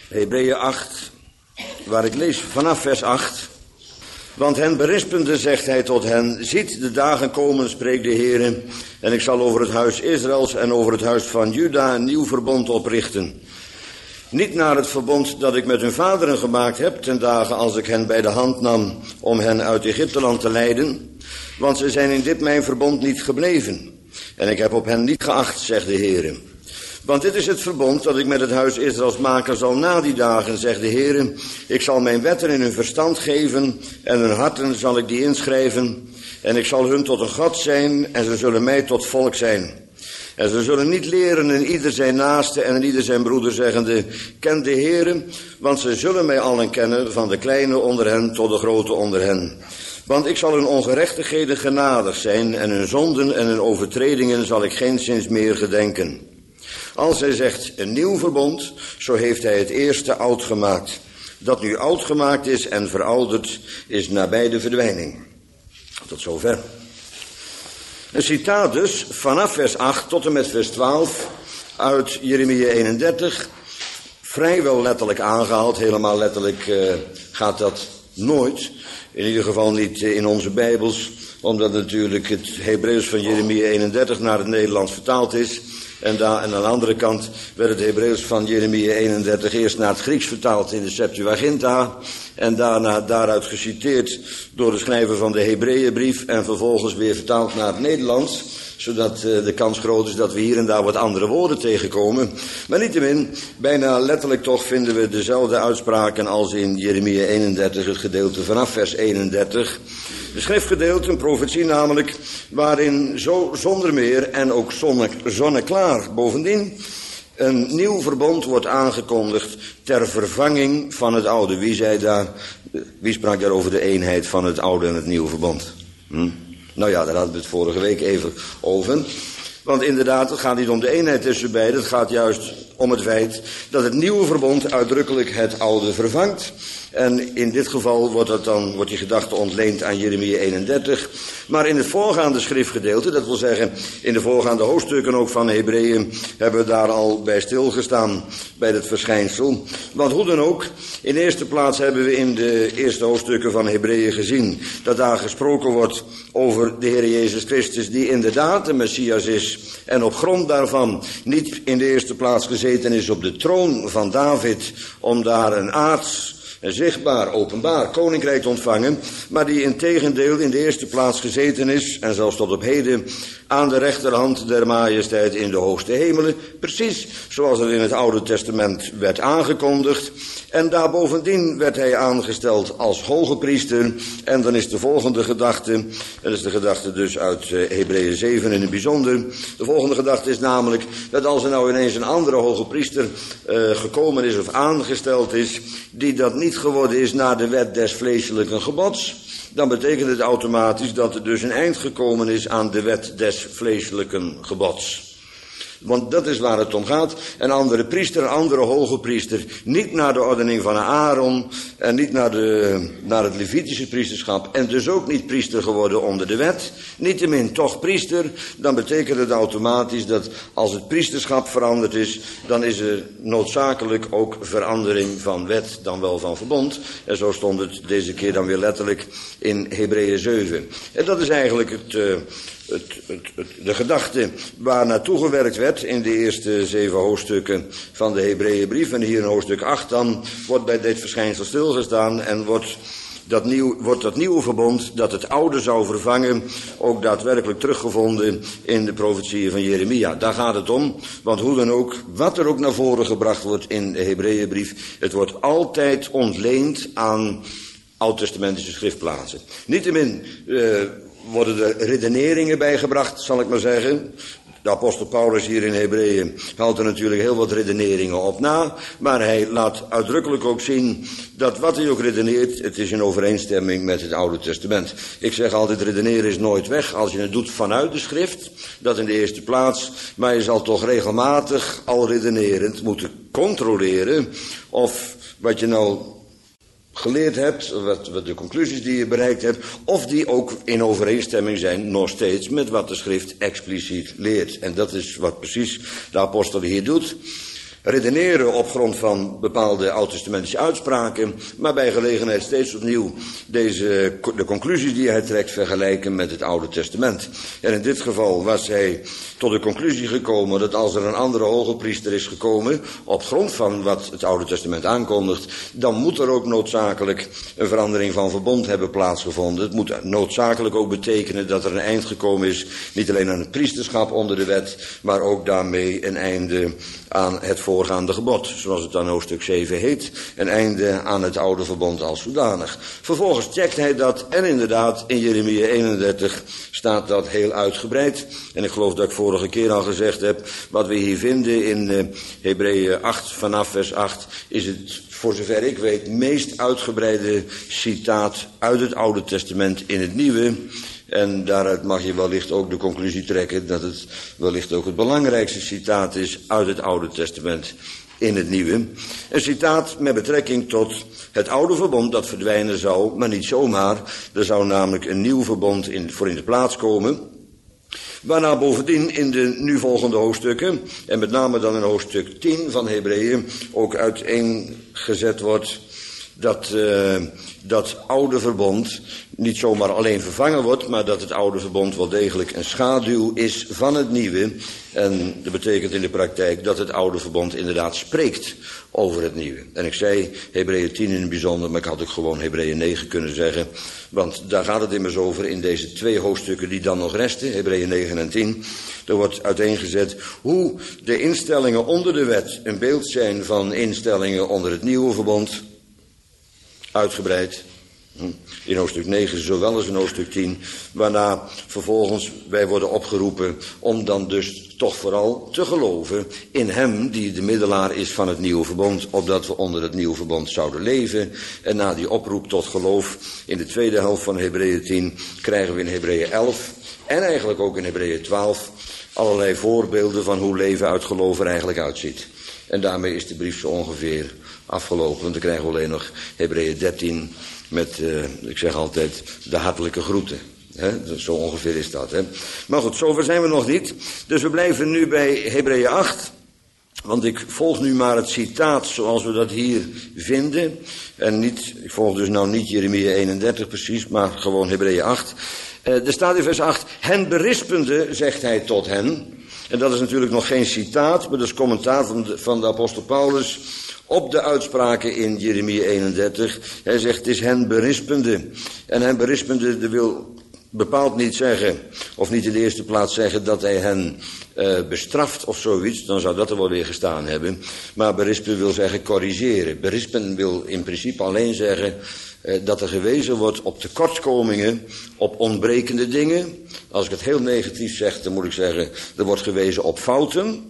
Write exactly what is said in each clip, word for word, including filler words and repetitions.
Hebreeën acht, waar ik lees vanaf vers acht. Want hen berispende zegt hij tot hen, ziet de dagen komen, spreekt de Heere, en ik zal over het huis Israëls en over het huis van Juda een nieuw verbond oprichten. Niet naar het verbond dat ik met hun vaderen gemaakt heb, ten dagen als ik hen bij de hand nam om hen uit Egypteland te leiden, want ze zijn in dit mijn verbond niet gebleven. En ik heb op hen niet geacht, zegt de Heere. Want dit is het verbond dat ik met het huis Israëls maken zal na die dagen, zegt de Heere. Ik zal mijn wetten in hun verstand geven en hun harten zal ik die inschrijven. En ik zal hun tot een God zijn en ze zullen mij tot volk zijn. En ze zullen niet leren in ieder zijn naaste en in ieder zijn broeder zeggende, ken de Heere, want ze zullen mij allen kennen, van de kleine onder hen tot de grote onder hen. Want ik zal hun ongerechtigheden genadig zijn en hun zonden en hun overtredingen zal ik geenszins meer gedenken. Als hij zegt een nieuw verbond, zo heeft hij het eerste oud gemaakt. Dat nu oud gemaakt is en verouderd, is nabij de verdwijning. Tot zover. Een citaat dus vanaf vers acht tot en met vers twaalf uit Jeremia eenendertig. Vrijwel letterlijk aangehaald, helemaal letterlijk uh, gaat dat nooit. In ieder geval niet in onze Bijbels, omdat natuurlijk het Hebreeuws van Jeremia eenendertig naar het Nederlands vertaald is. En, daar, en aan de andere kant werd het Hebreeuws van Jeremia eenendertig eerst naar het Grieks vertaald in de Septuaginta. En daarna daaruit geciteerd door de schrijver van de Hebreeënbrief en vervolgens weer vertaald naar het Nederlands. Zodat uh, de kans groot is dat we hier en daar wat andere woorden tegenkomen. Maar niettemin, bijna letterlijk toch vinden we dezelfde uitspraken als in Jeremia eenendertig, het gedeelte vanaf vers eenendertig. De schriftgedeelte, een profetie namelijk, waarin zo zonder meer en ook zonne, zonneklaar bovendien een nieuw verbond wordt aangekondigd ter vervanging van het oude. Wie zei daar, wie sprak daar over de eenheid van het oude en het nieuwe verbond? Hm? Nou ja, daar hadden we het vorige week even over. Want inderdaad, het gaat niet om de eenheid tussen beiden. Het gaat juist om het feit dat het nieuwe verbond uitdrukkelijk het oude vervangt. En in dit geval wordt, dat dan, wordt die gedachte ontleend aan Jeremia eenendertig. Maar in het voorgaande schriftgedeelte, dat wil zeggen in de voorgaande hoofdstukken ook van Hebreeën, hebben we daar al bij stilgestaan bij het verschijnsel. Want hoe dan ook, in de eerste plaats hebben we in de eerste hoofdstukken van Hebreeën gezien dat daar gesproken wordt over de Heer Jezus Christus, die inderdaad de Messias is en op grond daarvan niet in de eerste plaats gezeten is op de troon van David om daar een aards, een zichtbaar, openbaar koninkrijk te ontvangen, maar die integendeel in de eerste plaats gezeten is en zelfs tot op heden aan de rechterhand der majesteit in de hoogste hemelen, precies zoals het in het Oude Testament werd aangekondigd. En daar bovendien werd hij aangesteld als hoge priester. En dan is de volgende gedachte, en dat is de gedachte dus uit uh, Hebreeën zeven in het bijzonder. De volgende gedachte is namelijk dat als er nou ineens een andere hoge priester uh, gekomen is of aangesteld is, die dat niet geworden is naar de wet des vleeselijken gebods, dan betekent het automatisch dat er dus een eind gekomen is aan de wet des vleeselijken gebods. Want dat is waar het om gaat. Een andere priester, een andere hoge priester, niet naar de ordening van Aaron en niet naar, de, naar het Levitische priesterschap en dus ook niet priester geworden onder de wet. Niettemin toch priester, dan betekent het automatisch dat als het priesterschap veranderd is, dan is er noodzakelijk ook verandering van wet dan wel van verbond. En zo stond het deze keer dan weer letterlijk in Hebreeën zeven. En dat is eigenlijk het... Uh, Het, het, het, de gedachte waar naartoe gewerkt werd in de eerste zeven hoofdstukken van de Hebreeënbrief. En hier in hoofdstuk acht dan wordt bij dit verschijnsel stilgestaan en wordt dat, nieuw, wordt dat nieuwe verbond dat het oude zou vervangen ook daadwerkelijk teruggevonden in de profetieën van Jeremia. Daar gaat het om, want hoe dan ook, wat er ook naar voren gebracht wordt in de Hebreeënbrief, het wordt altijd ontleend aan oud-testamentische schriftplaatsen. Niettemin uh, worden er redeneringen bijgebracht, zal ik maar zeggen. De apostel Paulus hier in Hebreeën haalt er natuurlijk heel wat redeneringen op na, maar hij laat uitdrukkelijk ook zien dat wat hij ook redeneert, het is in overeenstemming met het Oude Testament. Ik zeg altijd, redeneren is nooit weg als je het doet vanuit de schrift, dat in de eerste plaats, maar je zal toch regelmatig al redenerend moeten controleren of wat je nou geleerd hebt, wat, wat de conclusies die je bereikt hebt, of die ook in overeenstemming zijn nog steeds met wat de schrift expliciet leert. En dat is wat precies de apostel hier doet. redeneren op grond van bepaalde oud-testamentische uitspraken, maar bij gelegenheid steeds opnieuw deze, de conclusies die hij trekt vergelijken met het Oude Testament. En in dit geval was hij tot de conclusie gekomen dat als er een andere hoge priester is gekomen, op grond van wat het Oude Testament aankondigt, dan moet er ook noodzakelijk een verandering van verbond hebben plaatsgevonden. Het moet noodzakelijk ook betekenen dat er een eind gekomen is, niet alleen aan het priesterschap onder de wet, maar ook daarmee een einde aan het voorgaande gebod, zoals het dan hoofdstuk zeven heet, een einde aan het oude verbond als zodanig. Vervolgens checkt hij dat en inderdaad in Jeremia eenendertig staat dat heel uitgebreid. En ik geloof dat ik vorige keer al gezegd heb, wat we hier vinden in uh, Hebreeën acht vanaf vers acht is het, voor zover ik weet, meest uitgebreide citaat uit het Oude Testament in het Nieuwe. En daaruit mag je wellicht ook de conclusie trekken dat het wellicht ook het belangrijkste citaat is uit het Oude Testament in het Nieuwe. Een citaat met betrekking tot het oude verbond dat verdwijnen zou, maar niet zomaar. Er zou namelijk een nieuw verbond in, voor in de plaats komen. Waarna bovendien in de nu volgende hoofdstukken, en met name dan in hoofdstuk tien van Hebreeën, ook uiteengezet wordt dat uh, dat oude verbond niet zomaar alleen vervangen wordt, maar dat het oude verbond wel degelijk een schaduw is van het nieuwe. En dat betekent in de praktijk dat het oude verbond inderdaad spreekt over het nieuwe. En ik zei Hebreeën tien in het bijzonder, maar ik had ook gewoon Hebreeën negen kunnen zeggen. Want daar gaat het immers over in deze twee hoofdstukken die dan nog resten, Hebreeën negen en tien. Er wordt uiteengezet hoe de instellingen onder de wet een beeld zijn van instellingen onder het nieuwe verbond. Uitgebreid. In hoofdstuk negen zowel als in hoofdstuk tien. Waarna vervolgens wij worden opgeroepen om dan dus toch vooral te geloven in hem die de middelaar is van het nieuwe verbond, opdat we onder het nieuwe verbond zouden leven. En na die oproep tot geloof in de tweede helft van Hebreeën tien krijgen we in Hebreeën elf en eigenlijk ook in Hebreeën twaalf allerlei voorbeelden van hoe leven uit geloof er eigenlijk uitziet. En daarmee is de brief zo ongeveer afgelopen, want dan krijgen we alleen nog Hebreeën dertien met, uh, ik zeg altijd, de hartelijke groeten. He, zo ongeveer is dat. He. Maar goed, zover zijn we nog niet. Dus we blijven nu bij Hebreeën acht. Want ik volg nu maar het citaat zoals we dat hier vinden. En niet, ik volg dus nou niet Jeremia eenendertig precies, maar gewoon Hebreeën acht. Uh, er staat in vers acht, hen berispende, zegt hij tot hen. En dat is natuurlijk nog geen citaat, maar dat is commentaar van de, van de apostel Paulus op de uitspraken in Jeremia eenendertig. Hij zegt, het is hen berispende. En hen berispende, dat wil bepaald niet zeggen, of niet in de eerste plaats zeggen dat hij hen uh, bestraft of zoiets. Dan zou dat er wel weer gestaan hebben. Maar berispen wil zeggen corrigeren. Berispen wil in principe alleen zeggen uh, dat er gewezen wordt op tekortkomingen, op ontbrekende dingen. Als ik het heel negatief zeg, dan moet ik zeggen, er wordt gewezen op fouten.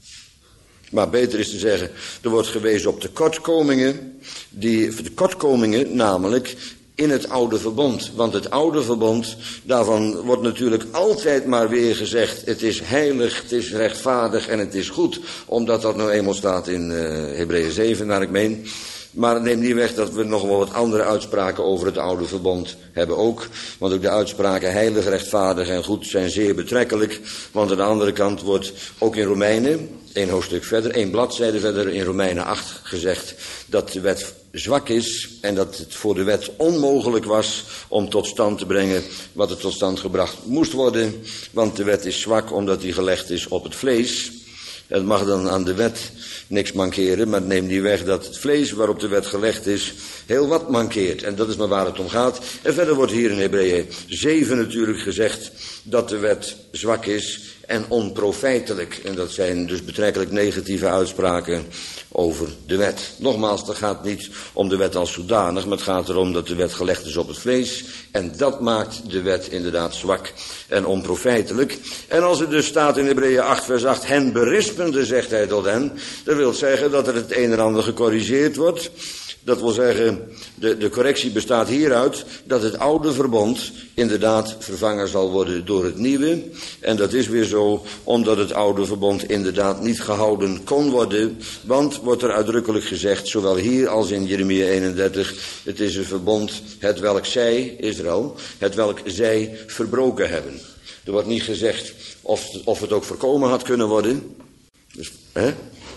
Maar beter is te zeggen, er wordt gewezen op tekortkomingen, die tekortkomingen namelijk in het oude verbond. Want het oude verbond, daarvan wordt natuurlijk altijd maar weer gezegd, het is heilig, het is rechtvaardig en het is goed. Omdat dat nou eenmaal staat in uh, Hebreeën zeven, naar ik meen. Maar het neemt niet weg dat we nog wel wat andere uitspraken over het oude verbond hebben ook. Want ook de uitspraken heilig, rechtvaardig en goed zijn zeer betrekkelijk. Want aan de andere kant wordt ook in Romeinen, één hoofdstuk verder, één bladzijde verder in Romeinen acht gezegd dat de wet zwak is en dat het voor de wet onmogelijk was om tot stand te brengen wat er tot stand gebracht moest worden. Want de wet is zwak omdat die gelegd is op het vlees. Het mag dan aan de wet niks mankeren, maar het neemt niet weg dat het vlees waarop de wet gelegd is heel wat mankeert. En dat is maar waar het om gaat. En verder wordt hier in Hebreeën zeven natuurlijk gezegd dat de wet zwak is en onprofijtelijk. En dat zijn dus betrekkelijk negatieve uitspraken over de wet. Nogmaals, het gaat niet om de wet als zodanig, maar het gaat erom dat de wet gelegd is op het vlees. En dat maakt de wet inderdaad zwak en onprofijtelijk. En als het dus staat in Hebreeën acht vers acht, hen berispende, zegt hij tot hen, dat wil zeggen dat er het een en ander gecorrigeerd wordt. Dat wil zeggen, de, de correctie bestaat hieruit dat het oude verbond inderdaad vervangen zal worden door het nieuwe. En dat is weer zo, omdat het oude verbond inderdaad niet gehouden kon worden. Want, wordt er uitdrukkelijk gezegd, zowel hier als in Jeremia eenendertig, het is een verbond, het welk zij, Israël, het welk zij verbroken hebben. Er wordt niet gezegd of, of het ook voorkomen had kunnen worden. Dus, hè?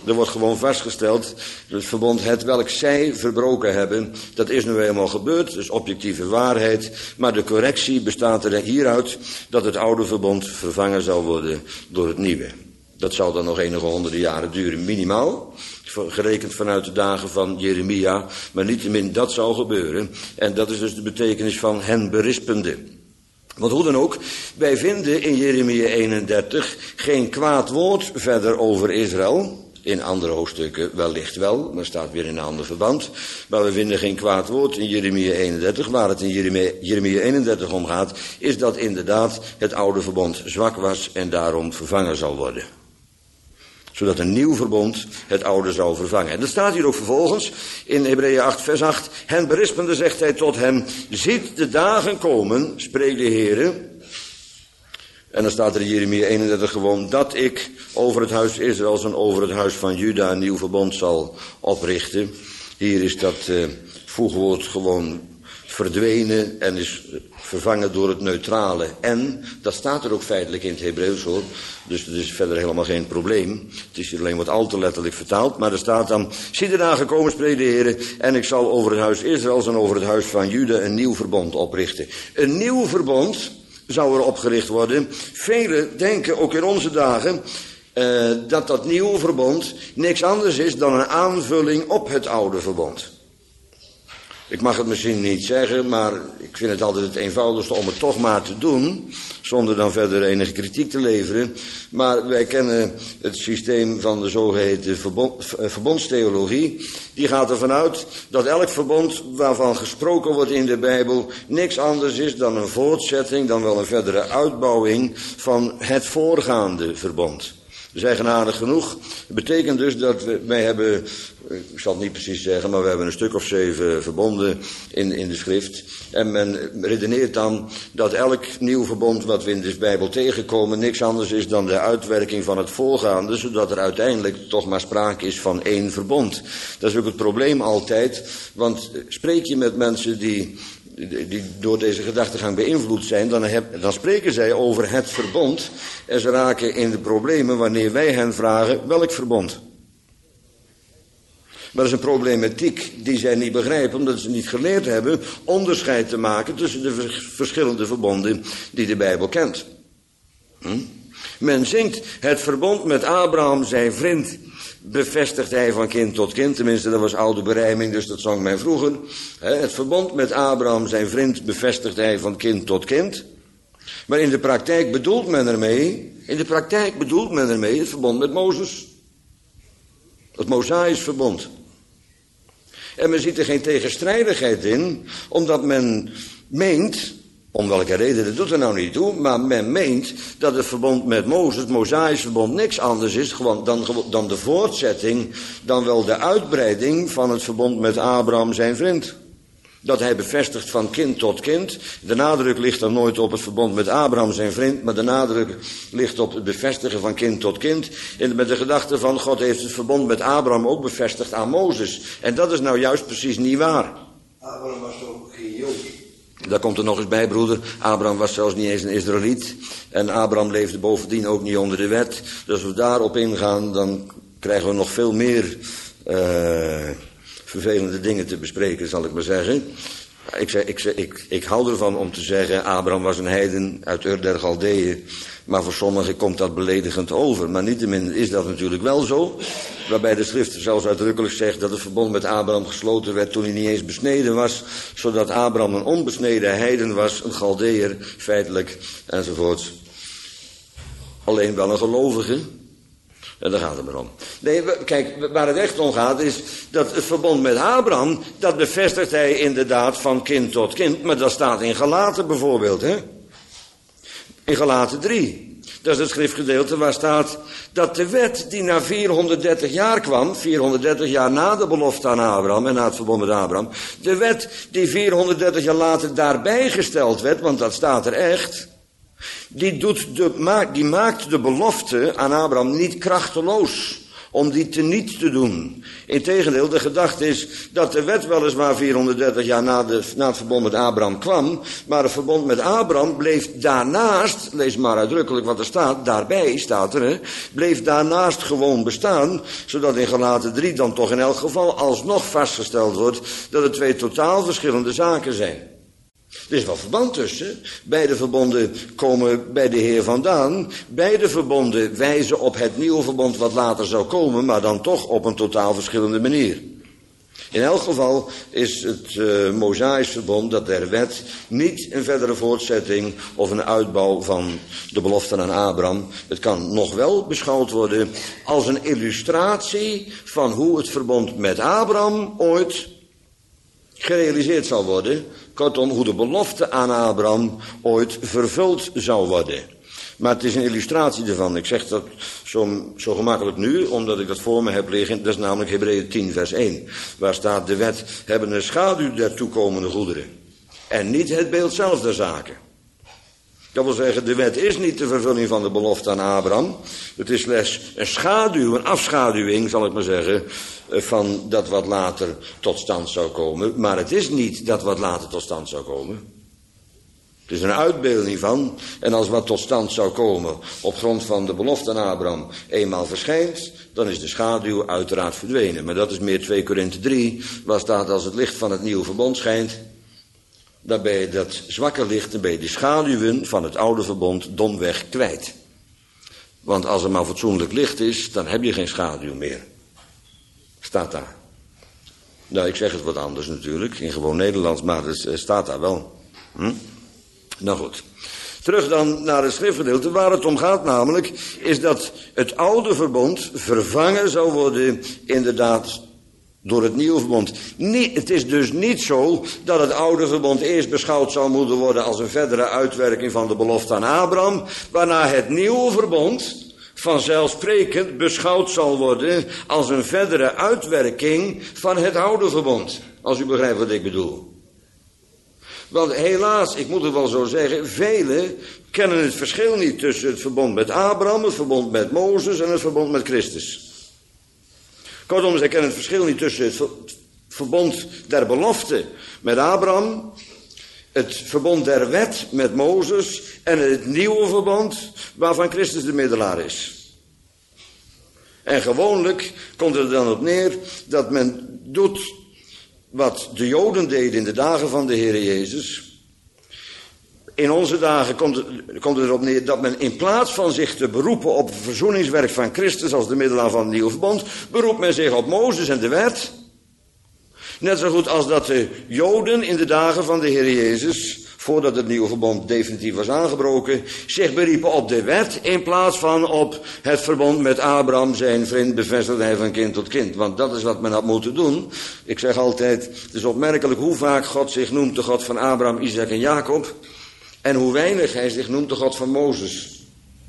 Er wordt gewoon vastgesteld, het verbond het welk zij verbroken hebben, dat is nu eenmaal gebeurd, dus objectieve waarheid. Maar de correctie bestaat er hieruit dat het oude verbond vervangen zal worden door het nieuwe. Dat zal dan nog enige honderden jaren duren, minimaal. Gerekend vanuit de dagen van Jeremia, maar niettemin dat zal gebeuren. En dat is dus de betekenis van hen berispende. Want hoe dan ook, wij vinden in Jeremia eenendertig geen kwaad woord verder over Israël. In andere hoofdstukken wellicht wel, maar staat weer in een ander verband. Maar we vinden geen kwaad woord in Jeremia eenendertig. Waar het in Jeremia, Jeremia eenendertig om gaat, is dat inderdaad het oude verbond zwak was en daarom vervangen zal worden. Zodat een nieuw verbond het oude zou vervangen. En dat staat hier ook vervolgens in Hebreeën acht vers acht. Hen berispende zegt hij tot hem, ziet de dagen komen, spreekt de Heere. En dan staat er in Jeremia eenendertig gewoon, dat ik over het huis Israëls en over het huis van Juda een nieuw verbond zal oprichten. Hier is dat uh, voegwoord gewoon verdwenen en is vervangen door het neutrale en. Dat staat er ook feitelijk in het Hebreeuws hoor. Dus dat is verder helemaal geen probleem. Het is hier alleen wat al te letterlijk vertaald. Maar er staat dan, zie de dagen komen, spreekt de Heer, en ik zal over het huis Israëls en over het huis van Juda een nieuw verbond oprichten. Een nieuw verbond zou er opgericht worden. Velen denken, ook in onze dagen, uh, dat dat nieuwe verbond niks anders is dan een aanvulling op het oude verbond. Ik mag het misschien niet zeggen, maar ik vind het altijd het eenvoudigste om het toch maar te doen, zonder dan verder enige kritiek te leveren. Maar wij kennen het systeem van de zogeheten verbond, verbondstheologie. Die gaat ervan uit dat elk verbond waarvan gesproken wordt in de Bijbel niks anders is dan een voortzetting, dan wel een verdere uitbouwing van het voorgaande verbond. Dus eigenaardig genoeg. Dat betekent dus dat we, wij hebben, ik zal het niet precies zeggen, maar we hebben een stuk of zeven verbonden in, in de schrift. En men redeneert dan dat elk nieuw verbond wat we in de Bijbel tegenkomen niks anders is dan de uitwerking van het voorgaande, zodat er uiteindelijk toch maar sprake is van één verbond. Dat is ook het probleem altijd, want spreek je met mensen die... die door deze gedachtegang beïnvloed zijn, dan, heb, dan spreken zij over het verbond en ze raken in de problemen wanneer wij hen vragen welk verbond. Maar dat is een problematiek die zij niet begrijpen, omdat ze niet geleerd hebben onderscheid te maken tussen de verschillende verbonden die de Bijbel kent. Hm? Men zingt het verbond met Abraham zijn vriend, bevestigt hij van kind tot kind. Tenminste, dat was oude berijming, dus dat zong men vroeger. Het verbond met Abraham zijn vriend bevestigt hij van kind tot kind. Maar in de praktijk bedoelt men ermee, in de praktijk bedoelt men ermee het verbond met Mozes. Het Mosaïsch verbond. En men ziet er geen tegenstrijdigheid in, omdat men meent, om welke reden, dat doet er nou niet toe, maar men meent dat het verbond met Mozes, het Mosaïsch verbond, niks anders is gewoon dan, dan de voortzetting, dan wel de uitbreiding van het verbond met Abraham zijn vriend. Dat hij bevestigt van kind tot kind. De nadruk ligt dan nooit op het verbond met Abraham zijn vriend, maar de nadruk ligt op het bevestigen van kind tot kind. En met de gedachte van God heeft het verbond met Abraham ook bevestigd aan Mozes. En dat is nou juist precies niet waar. Abraham was ook geen Jood. Daar komt er nog eens bij, broeder. Abraham was zelfs niet eens een Israëliet. En Abraham leefde bovendien ook niet onder de wet. Dus als we daarop ingaan, dan krijgen we nog veel meer uh, vervelende dingen te bespreken, zal ik maar zeggen. Ik, zeg, ik, zeg, ik, ik hou ervan om te zeggen, Abraham was een heiden uit Ur der Galdeeën. Maar voor sommigen komt dat beledigend over. Maar niettemin is dat natuurlijk wel zo. Waarbij de schrift zelfs uitdrukkelijk zegt dat het verbond met Abraham gesloten werd toen hij niet eens besneden was. Zodat Abraham een onbesneden heiden was, een Galdeër feitelijk enzovoort. Alleen wel een gelovige. En daar gaat het maar om. Nee, kijk, waar het echt om gaat is dat het verbond met Abraham, dat bevestigt hij inderdaad van kind tot kind. Maar dat staat in Galaten bijvoorbeeld, hè. In Galaten drie. Dat is het schriftgedeelte waar staat dat de wet die na vierhonderddertig jaar kwam, vierhonderddertig jaar na de belofte aan Abraham en na het verbond met Abraham, de wet die vierhonderddertig jaar later daarbij gesteld werd, want dat staat er echt, die, doet de, die maakt de belofte aan Abraham niet krachteloos, om die teniet te doen. Integendeel, de gedachte is dat de wet weliswaar vierhonderddertig jaar na, de, na het verbond met Abraham kwam, maar het verbond met Abraham bleef daarnaast, lees maar uitdrukkelijk wat er staat, daarbij staat er, hè, bleef daarnaast gewoon bestaan, zodat in Galaten drie dan toch in elk geval alsnog vastgesteld wordt dat het twee totaal verschillende zaken zijn. Er is wel verband tussen. Beide verbonden komen bij de Heer vandaan. Beide verbonden wijzen op het nieuwe verbond wat later zou komen, maar dan toch op een totaal verschillende manier. In elk geval is het uh, Mosaïsch verbond, dat der wet, niet een verdere voortzetting of een uitbouw van de beloften aan Abraham. Het kan nog wel beschouwd worden als een illustratie van hoe het verbond met Abraham ooit gerealiseerd zal worden. Kortom, hoe de belofte aan Abraham ooit vervuld zou worden. Maar het is een illustratie ervan. Ik zeg dat zo, zo gemakkelijk nu, omdat ik dat voor me heb liggen. Dat is namelijk Hebreeën tien vers één. Waar staat: de wet hebben een schaduw der toekomende goederen. En niet het beeld zelf der zaken. Dat wil zeggen, de wet is niet de vervulling van de belofte aan Abraham. Het is slechts een schaduw, een afschaduwing, zal ik maar zeggen, van dat wat later tot stand zou komen. Maar het is niet dat wat later tot stand zou komen. Het is een uitbeelding van, en als wat tot stand zou komen op grond van de belofte aan Abraham eenmaal verschijnt, dan is de schaduw uiteraard verdwenen. Maar dat is meer twee Korinthe drie, waar staat: als het licht van het nieuwe verbond schijnt, dan ben je dat zwakke licht, dan ben je de schaduwen van het oude verbond domweg kwijt. Want als er maar fatsoenlijk licht is, dan heb je geen schaduw meer. Staat daar. Nou, ik zeg het wat anders natuurlijk, in gewoon Nederlands, maar het staat daar wel. Hm? Nou goed. Terug dan naar het schriftgedeelte. Waar het om gaat namelijk, is dat het oude verbond vervangen zou worden, inderdaad, door het nieuwe verbond. Nee, het is dus niet zo dat het oude verbond eerst beschouwd zou moeten worden als een verdere uitwerking van de belofte aan Abraham, waarna het nieuwe verbond vanzelfsprekend beschouwd zal worden als een verdere uitwerking van het oude verbond. Als u begrijpt wat ik bedoel. Want helaas, ik moet het wel zo zeggen, velen kennen het verschil niet tussen het verbond met Abraham, het verbond met Mozes en het verbond met Christus. Kortom, zij kennen het verschil niet tussen het verbond der belofte met Abraham, het verbond der wet met Mozes en het nieuwe verbond waarvan Christus de middelaar is. En gewoonlijk komt het er dan op neer dat men doet wat de Joden deden in de dagen van de Heer Jezus. In onze dagen komt het, komt het erop neer dat men in plaats van zich te beroepen op het verzoeningswerk van Christus als de middelaar van het nieuwe verbond, beroept men zich op Mozes en de wet. Net zo goed als dat de Joden in de dagen van de Heer Jezus, voordat het nieuwe verbond definitief was aangebroken, zich beriepen op de wet in plaats van op het verbond met Abraham, zijn vriend, bevestigde hij van kind tot kind. Want dat is wat men had moeten doen. Ik zeg altijd, het is opmerkelijk hoe vaak God zich noemt de God van Abraham, Isaac en Jacob, en hoe weinig hij zich noemt de God van Mozes.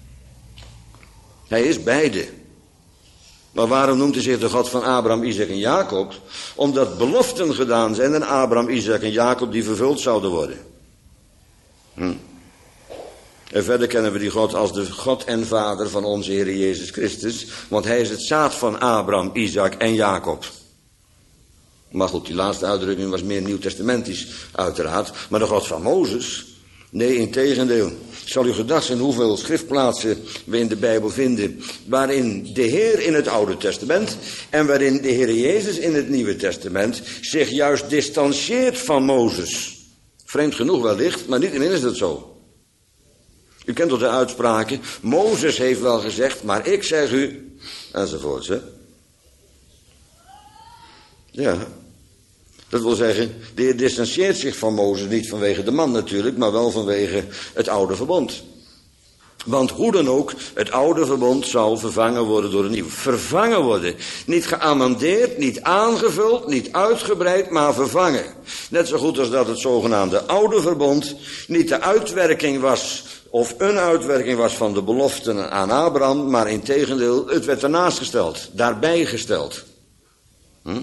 Hij is beide. Maar waarom noemt hij zich de God van Abraham, Isaac en Jacob? Omdat beloften gedaan zijn aan Abraham, Isaac en Jacob die vervuld zouden worden. Hm. En verder kennen we die God als de God en Vader van onze Heer Jezus Christus. Want hij is het zaad van Abraham, Isaac en Jacob. Maar goed, die laatste uitdrukking was meer nieuwtestamentisch uiteraard. Maar de God van Mozes? Nee, integendeel. Zal u gedacht zijn hoeveel schriftplaatsen we in de Bijbel vinden, waarin de Heer in het Oude Testament en waarin de Heer Jezus in het Nieuwe Testament zich juist distancieert van Mozes. Vreemd genoeg wellicht, maar niettemin is dat zo. U kent toch de uitspraken, Mozes heeft wel gezegd, maar ik zeg u, enzovoorts, hè. Ja. Dat wil zeggen, de Heer distancieert zich van Mozes niet vanwege de man natuurlijk, maar wel vanwege het oude verbond. Want hoe dan ook, het oude verbond zal vervangen worden door een nieuw. Vervangen worden. Niet geamendeerd, niet aangevuld, niet uitgebreid, maar vervangen. Net zo goed als dat het zogenaamde oude verbond niet de uitwerking was, of een uitwerking was van de beloften aan Abraham, maar integendeel, het werd ernaast gesteld, daarbij gesteld. Hm?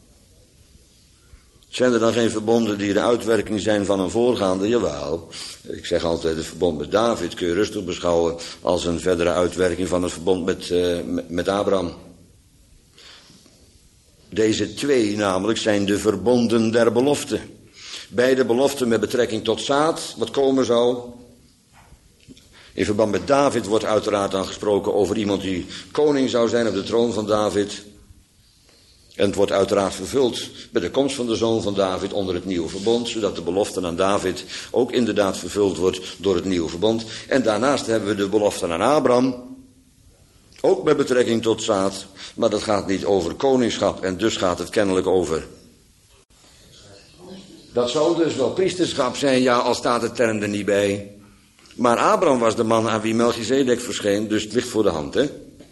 Zijn er dan geen verbonden die de uitwerking zijn van een voorgaande? Jawel. Ik zeg altijd, het verbond met David kun je rustig beschouwen als een verdere uitwerking van het verbond met, uh, met Abraham. Deze twee namelijk zijn de verbonden der belofte. Beide beloften met betrekking tot zaad, wat komen zou. In verband met David wordt uiteraard dan gesproken over iemand die koning zou zijn op de troon van David. En het wordt uiteraard vervuld bij de komst van de zoon van David onder het nieuwe verbond, zodat de belofte aan David ook inderdaad vervuld wordt door het nieuwe verbond. En daarnaast hebben we de belofte aan Abraham, ook met betrekking tot zaad, maar dat gaat niet over koningschap en dus gaat het kennelijk over. Dat zou dus wel priesterschap zijn, ja, al staat de term er niet bij. Maar Abraham was de man aan wie Melchizedek verscheen, dus het ligt voor de hand, hè?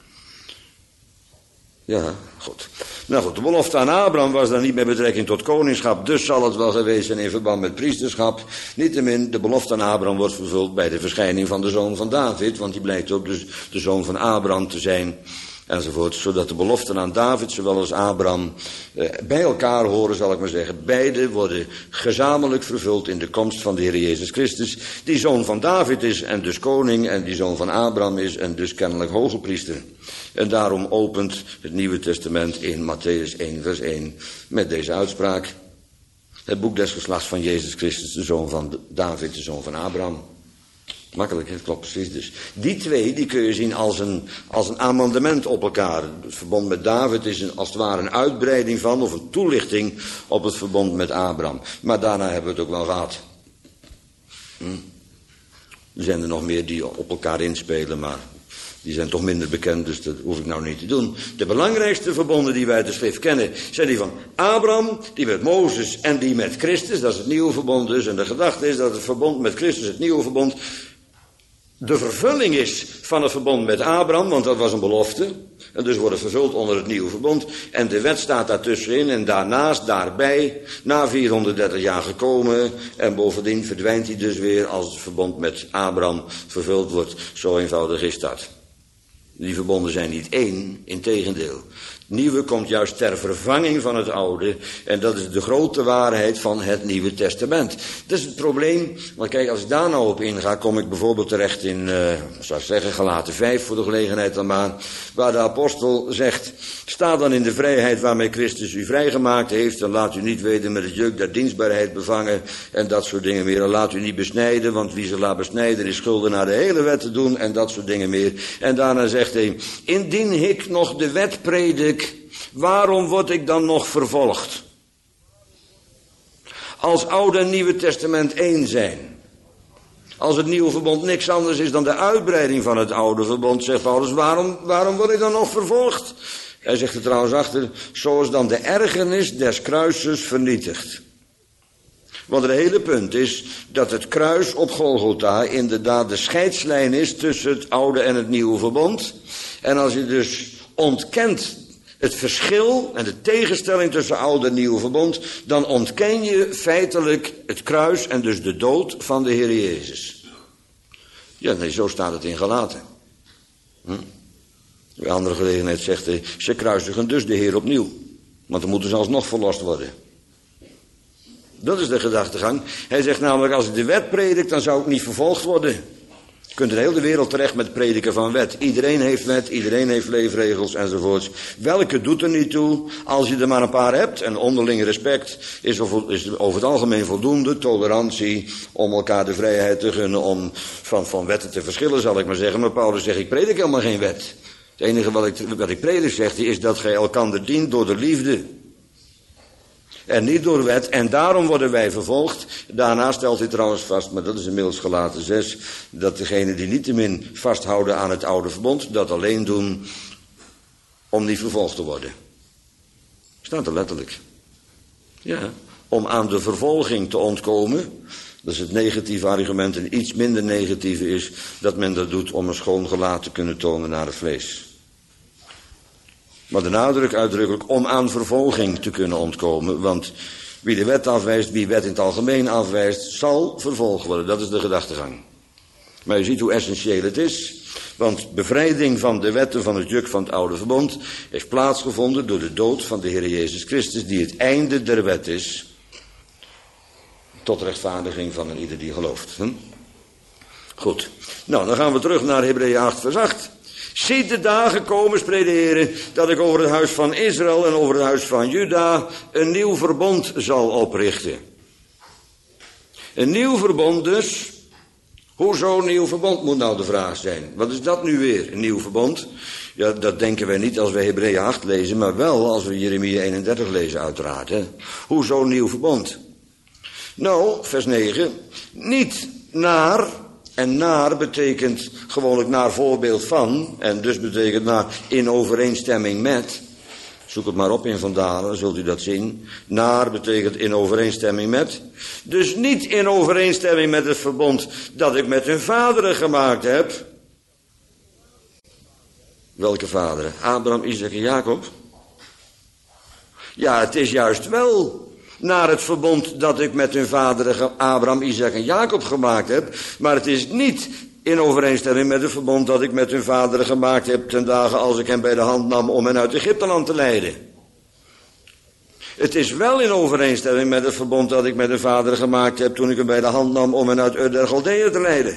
Ja, goed. Nou goed, de belofte aan Abraham was dan niet met betrekking tot koningschap, dus zal het wel geweest zijn in verband met priesterschap. Niettemin, de belofte aan Abraham wordt vervuld bij de verschijning van de zoon van David, want die blijkt ook dus de zoon van Abraham te zijn, enzovoort. Zodat de beloften aan David, zowel als Abraham, eh, bij elkaar horen, zal ik maar zeggen. Beide worden gezamenlijk vervuld in de komst van de Heer Jezus Christus, die zoon van David is en dus koning, en die zoon van Abraham is en dus kennelijk hoge priester. En daarom opent het Nieuwe Testament in Mattheüs één vers één met deze uitspraak. Het boek des geslachts van Jezus Christus, de zoon van David, de zoon van Abraham. Makkelijk, het klopt precies dus. Die twee die kun je zien als een, als een amendement op elkaar. Het verbond met David is een, als het ware een uitbreiding van of een toelichting op het verbond met Abraham. Maar daarna hebben we het ook wel gehad. Hm? Er zijn er nog meer die op elkaar inspelen, maar die zijn toch minder bekend, dus dat hoef ik nou niet te doen. De belangrijkste verbonden die wij uit de schrift kennen, zijn die van Abraham, die met Mozes en die met Christus. Dat is het nieuwe verbond dus. En de gedachte is dat het verbond met Christus, het nieuwe verbond, de vervulling is van het verbond met Abraham, want dat was een belofte. En dus wordt het vervuld onder het nieuwe verbond. En de wet staat daartussenin en daarnaast, daarbij, na vierhonderddertig jaar gekomen. En bovendien verdwijnt hij dus weer als het verbond met Abraham vervuld wordt. Zo eenvoudig is dat. Die verbonden zijn niet één, integendeel. Het nieuwe komt juist ter vervanging van het oude. En dat is de grote waarheid van het Nieuwe Testament. Dat is het probleem. Want kijk, als ik daar nou op inga, kom ik bijvoorbeeld terecht in, uh, zou ik zeggen, Galaten vijf voor de gelegenheid dan maar. Waar de apostel zegt, sta dan in de vrijheid waarmee Christus u vrijgemaakt heeft. En laat u niet weder met het juk der dienstbaarheid bevangen. En dat soort dingen meer. En laat u niet besnijden, want wie zich laat besnijden is schuldig naar de hele wet te doen. En dat soort dingen meer. En daarna zegt hij, indien ik nog de wet predik, waarom word ik dan nog vervolgd? Als Oude en Nieuwe Testament één zijn. Als het Nieuwe Verbond niks anders is dan de uitbreiding van het Oude Verbond, zegt Paulus, waarom, waarom word ik dan nog vervolgd? Hij zegt er trouwens achter, zo is dan de ergernis des kruises vernietigd. Want het hele punt is dat het kruis op Golgotha inderdaad de scheidslijn is tussen het Oude en het Nieuwe Verbond. En als je dus ontkent het verschil en de tegenstelling tussen oude en nieuw verbond, dan ontken je feitelijk het kruis en dus de dood van de Heer Jezus. Ja, nee, zo staat het in Galaten. Hm? Bij andere gelegenheid zegt hij, ze kruisigen dus de Heer opnieuw. Want dan moeten ze alsnog verlost worden. Dat is de gedachtegang. Hij zegt namelijk, als ik de wet predik, dan zou ik niet vervolgd worden. Je kunt in de hele wereld terecht met prediken van wet. Iedereen heeft wet, iedereen heeft leefregels enzovoorts. Welke doet er niet toe? Als je er maar een paar hebt. En onderling respect is over het algemeen voldoende. Tolerantie om elkaar de vrijheid te gunnen om van, van wetten te verschillen, zal ik maar zeggen. Maar Paulus zegt, ik predik helemaal geen wet. Het enige wat ik, wat ik predik, zegt hij, is dat gij elkander dient door de liefde. En niet door wet, en daarom worden wij vervolgd. Daarna stelt hij trouwens vast, maar dat is inmiddels Galaten zes, dat degenen die niettemin vasthouden aan het oude verbond, dat alleen doen om niet vervolgd te worden. Staat er letterlijk. Ja, om aan de vervolging te ontkomen. Dat is het negatieve argument. En iets minder negatieve is dat men dat doet om een schoon gelaat te kunnen tonen naar het vlees. Maar de nadruk uitdrukkelijk om aan vervolging te kunnen ontkomen. Want wie de wet afwijst, wie wet in het algemeen afwijst, zal vervolgd worden. Dat is de gedachtegang. Maar je ziet hoe essentieel het is. Want bevrijding van de wetten van het juk van het oude verbond heeft plaatsgevonden door de dood van de Heer Jezus Christus, die het einde der wet is, tot rechtvaardiging van een ieder die gelooft. Hm? Goed. Nou, dan gaan we terug naar Hebreeën acht vers acht. Ziet de dagen komen, spreekt de Heer, dat ik over het huis van Israël en over het huis van Juda een nieuw verbond zal oprichten. Een nieuw verbond dus. Hoezo een nieuw verbond moet nou de vraag zijn? Wat is dat nu weer, een nieuw verbond? Ja, dat denken wij niet als we Hebreeën acht lezen, maar wel als we Jeremia eenendertig lezen uiteraard. Hè? Hoezo een nieuw verbond? Nou, vers negen, niet naar, en naar betekent gewoonlijk naar voorbeeld van, en dus betekent naar in overeenstemming met. Zoek het maar op in Van Dalen, zult u dat zien. Naar betekent in overeenstemming met. Dus niet in overeenstemming met het verbond dat ik met hun vaderen gemaakt heb. Welke vaderen? Abraham, Isaac en Jacob? Ja, het is juist wel naar het verbond dat ik met hun vaderen Abraham, Isaac en Jacob gemaakt heb. Maar het is niet in overeenstemming met het verbond dat ik met hun vaderen gemaakt heb ten dagen als ik hen bij de hand nam om hen uit Egypteland te leiden. Het is wel in overeenstemming met het verbond dat ik met hun vaderen gemaakt heb toen ik hen bij de hand nam om hen uit Ur der Galdeeën te leiden.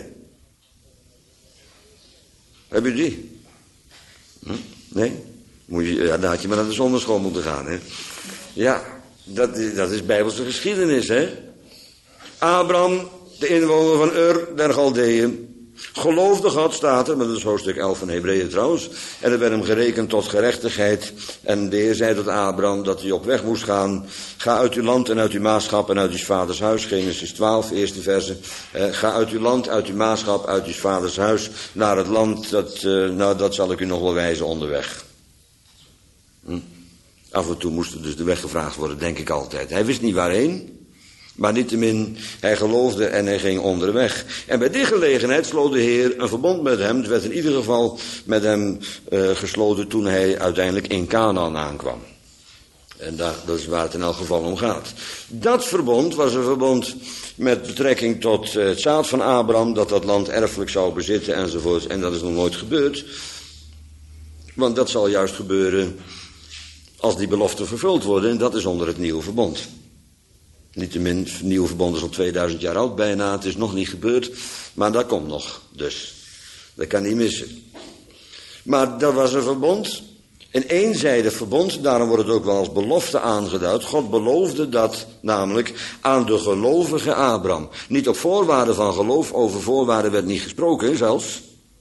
Heb je die? Hm? Nee? Moet je, ja, dan had je maar naar de zonderschool moeten gaan, hè? Ja, dat, dat is Bijbelse geschiedenis, hè? Abraham, de inwoner van Ur der Galdeeën, geloofde God, staat er, maar dat is hoofdstuk elf van Hebreeën trouwens. En er werd hem gerekend tot gerechtigheid. En de Heer zei tot Abraham dat hij op weg moest gaan. Ga uit uw land en uit uw maatschap en uit uw vaders huis. Genesis twaalf, eerste verse. Eh, ga uit uw land, uit uw maatschap, uit uw vaders huis. Naar het land, dat, eh, nou, dat zal ik u nog wel wijzen onderweg. Hm? Af en toe moest er dus de weg gevraagd worden, denk ik altijd. Hij wist niet waarheen. Maar niettemin, hij geloofde en hij ging onderweg. En bij die gelegenheid sloot de Heer een verbond met hem. Het werd in ieder geval met hem uh, gesloten toen hij uiteindelijk in Canaan aankwam. En daar, dat is waar het in elk geval om gaat. Dat verbond was een verbond met betrekking tot uh, het zaad van Abraham, dat dat land erfelijk zou bezitten enzovoort. En dat is nog nooit gebeurd. Want dat zal juist gebeuren als die beloften vervuld worden. En dat is onder het nieuwe verbond. Niettemin, het nieuwe verbond is al tweeduizend jaar oud bijna. Het is nog niet gebeurd, maar dat komt nog. Dus, dat kan niet missen. Maar dat was een verbond, een eenzijdig verbond. Daarom wordt het ook wel als belofte aangeduid. God beloofde dat namelijk aan de gelovige Abraham. Niet op voorwaarden van geloof, over voorwaarden werd niet gesproken zelfs.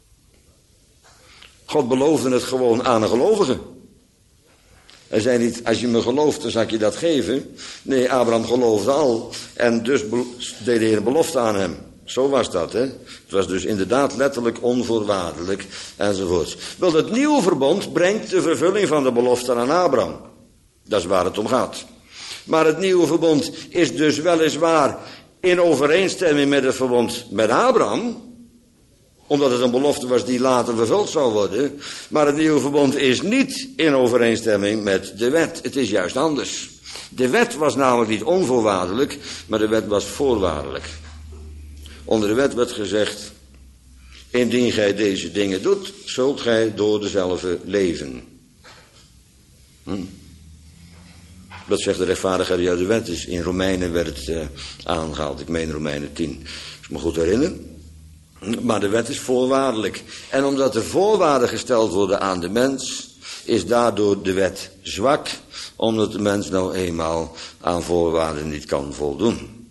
God beloofde het gewoon aan een gelovige. Hij zei niet, als je me gelooft, dan zal ik je dat geven. Nee, Abraham geloofde al. En dus deed de Heer een belofte aan hem. Zo was dat, hè. Het was dus inderdaad letterlijk onvoorwaardelijk, enzovoort. Wel, het nieuwe verbond brengt de vervulling van de belofte aan Abraham. Dat is waar het om gaat. Maar het nieuwe verbond is dus weliswaar in overeenstemming met het verbond met Abraham, omdat het een belofte was die later vervuld zou worden. Maar het nieuwe verbond is niet in overeenstemming met de wet. Het is juist anders. De wet was namelijk niet onvoorwaardelijk, maar de wet was voorwaardelijk. Onder de wet werd gezegd, indien gij deze dingen doet, zult gij door dezelfde leven. Hm. Dat zegt de rechtvaardigheid die uit de wet is. In Romeinen werd het uh, aangehaald. Ik meen Romeinen tien. Als ik me goed herinner. Maar de wet is voorwaardelijk. En omdat er voorwaarden gesteld worden aan de mens, is daardoor de wet zwak, omdat de mens nou eenmaal aan voorwaarden niet kan voldoen.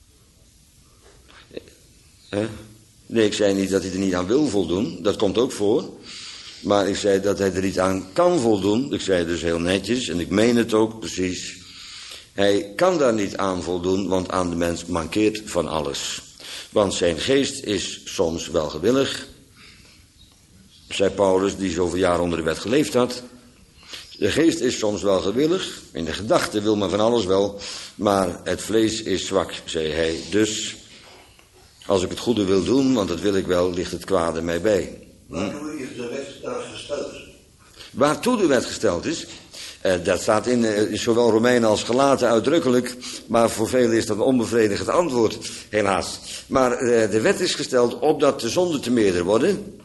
He? Nee, ik zei niet dat hij er niet aan wil voldoen, dat komt ook voor. Maar ik zei dat hij er niet aan kan voldoen. Ik zei dus heel netjes, en ik meen het ook precies. Hij kan daar niet aan voldoen, want aan de mens mankeert van alles. Want zijn geest is soms wel gewillig, zei Paulus, die zoveel jaar onder de wet geleefd had. De geest is soms wel gewillig, in de gedachte wil men van alles wel, maar het vlees is zwak, zei hij. Dus, als ik het goede wil doen, want dat wil ik wel, ligt het kwade mij bij. Hm? Waartoe is de wet dan gesteld? Waartoe de wet gesteld is? Uh, dat staat in uh, zowel Romeinen als Galaten uitdrukkelijk, maar voor velen is dat een onbevredigend antwoord, helaas. Maar uh, de wet is gesteld opdat de zonden te meerder worden,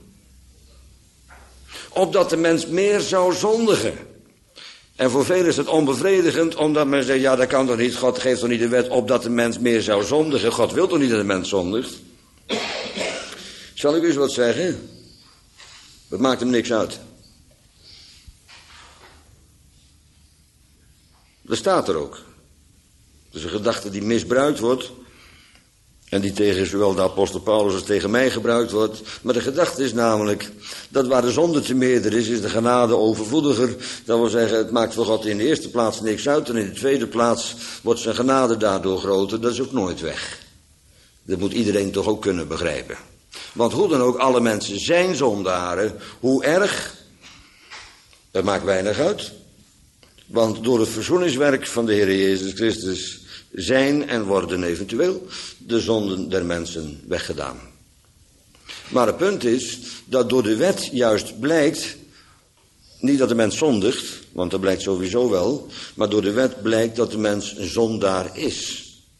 opdat de mens meer zou zondigen. En voor velen is het onbevredigend, omdat men zegt, ja dat kan toch niet, God geeft toch niet de wet opdat de mens meer zou zondigen. God wil toch niet dat de mens zondigt? Zal ik u eens wat zeggen? Het maakt hem niks uit. Dat staat er ook. Het is een gedachte die misbruikt wordt. En die tegen zowel de apostel Paulus als tegen mij gebruikt wordt. Maar de gedachte is namelijk dat waar de zonde te meerder is, is de genade overvloediger. Dat wil zeggen, het maakt voor God in de eerste plaats niks uit. En in de tweede plaats wordt zijn genade daardoor groter. Dat is ook nooit weg. Dat moet iedereen toch ook kunnen begrijpen. Want hoe dan ook, alle mensen zijn zondaren. Hoe erg? Dat maakt weinig uit. Want door het verzoeningswerk van de Heer Jezus Christus zijn en worden eventueel de zonden der mensen weggedaan. Maar het punt is dat door de wet juist blijkt, niet dat de mens zondigt, want dat blijkt sowieso wel, maar door de wet blijkt dat de mens een zondaar is.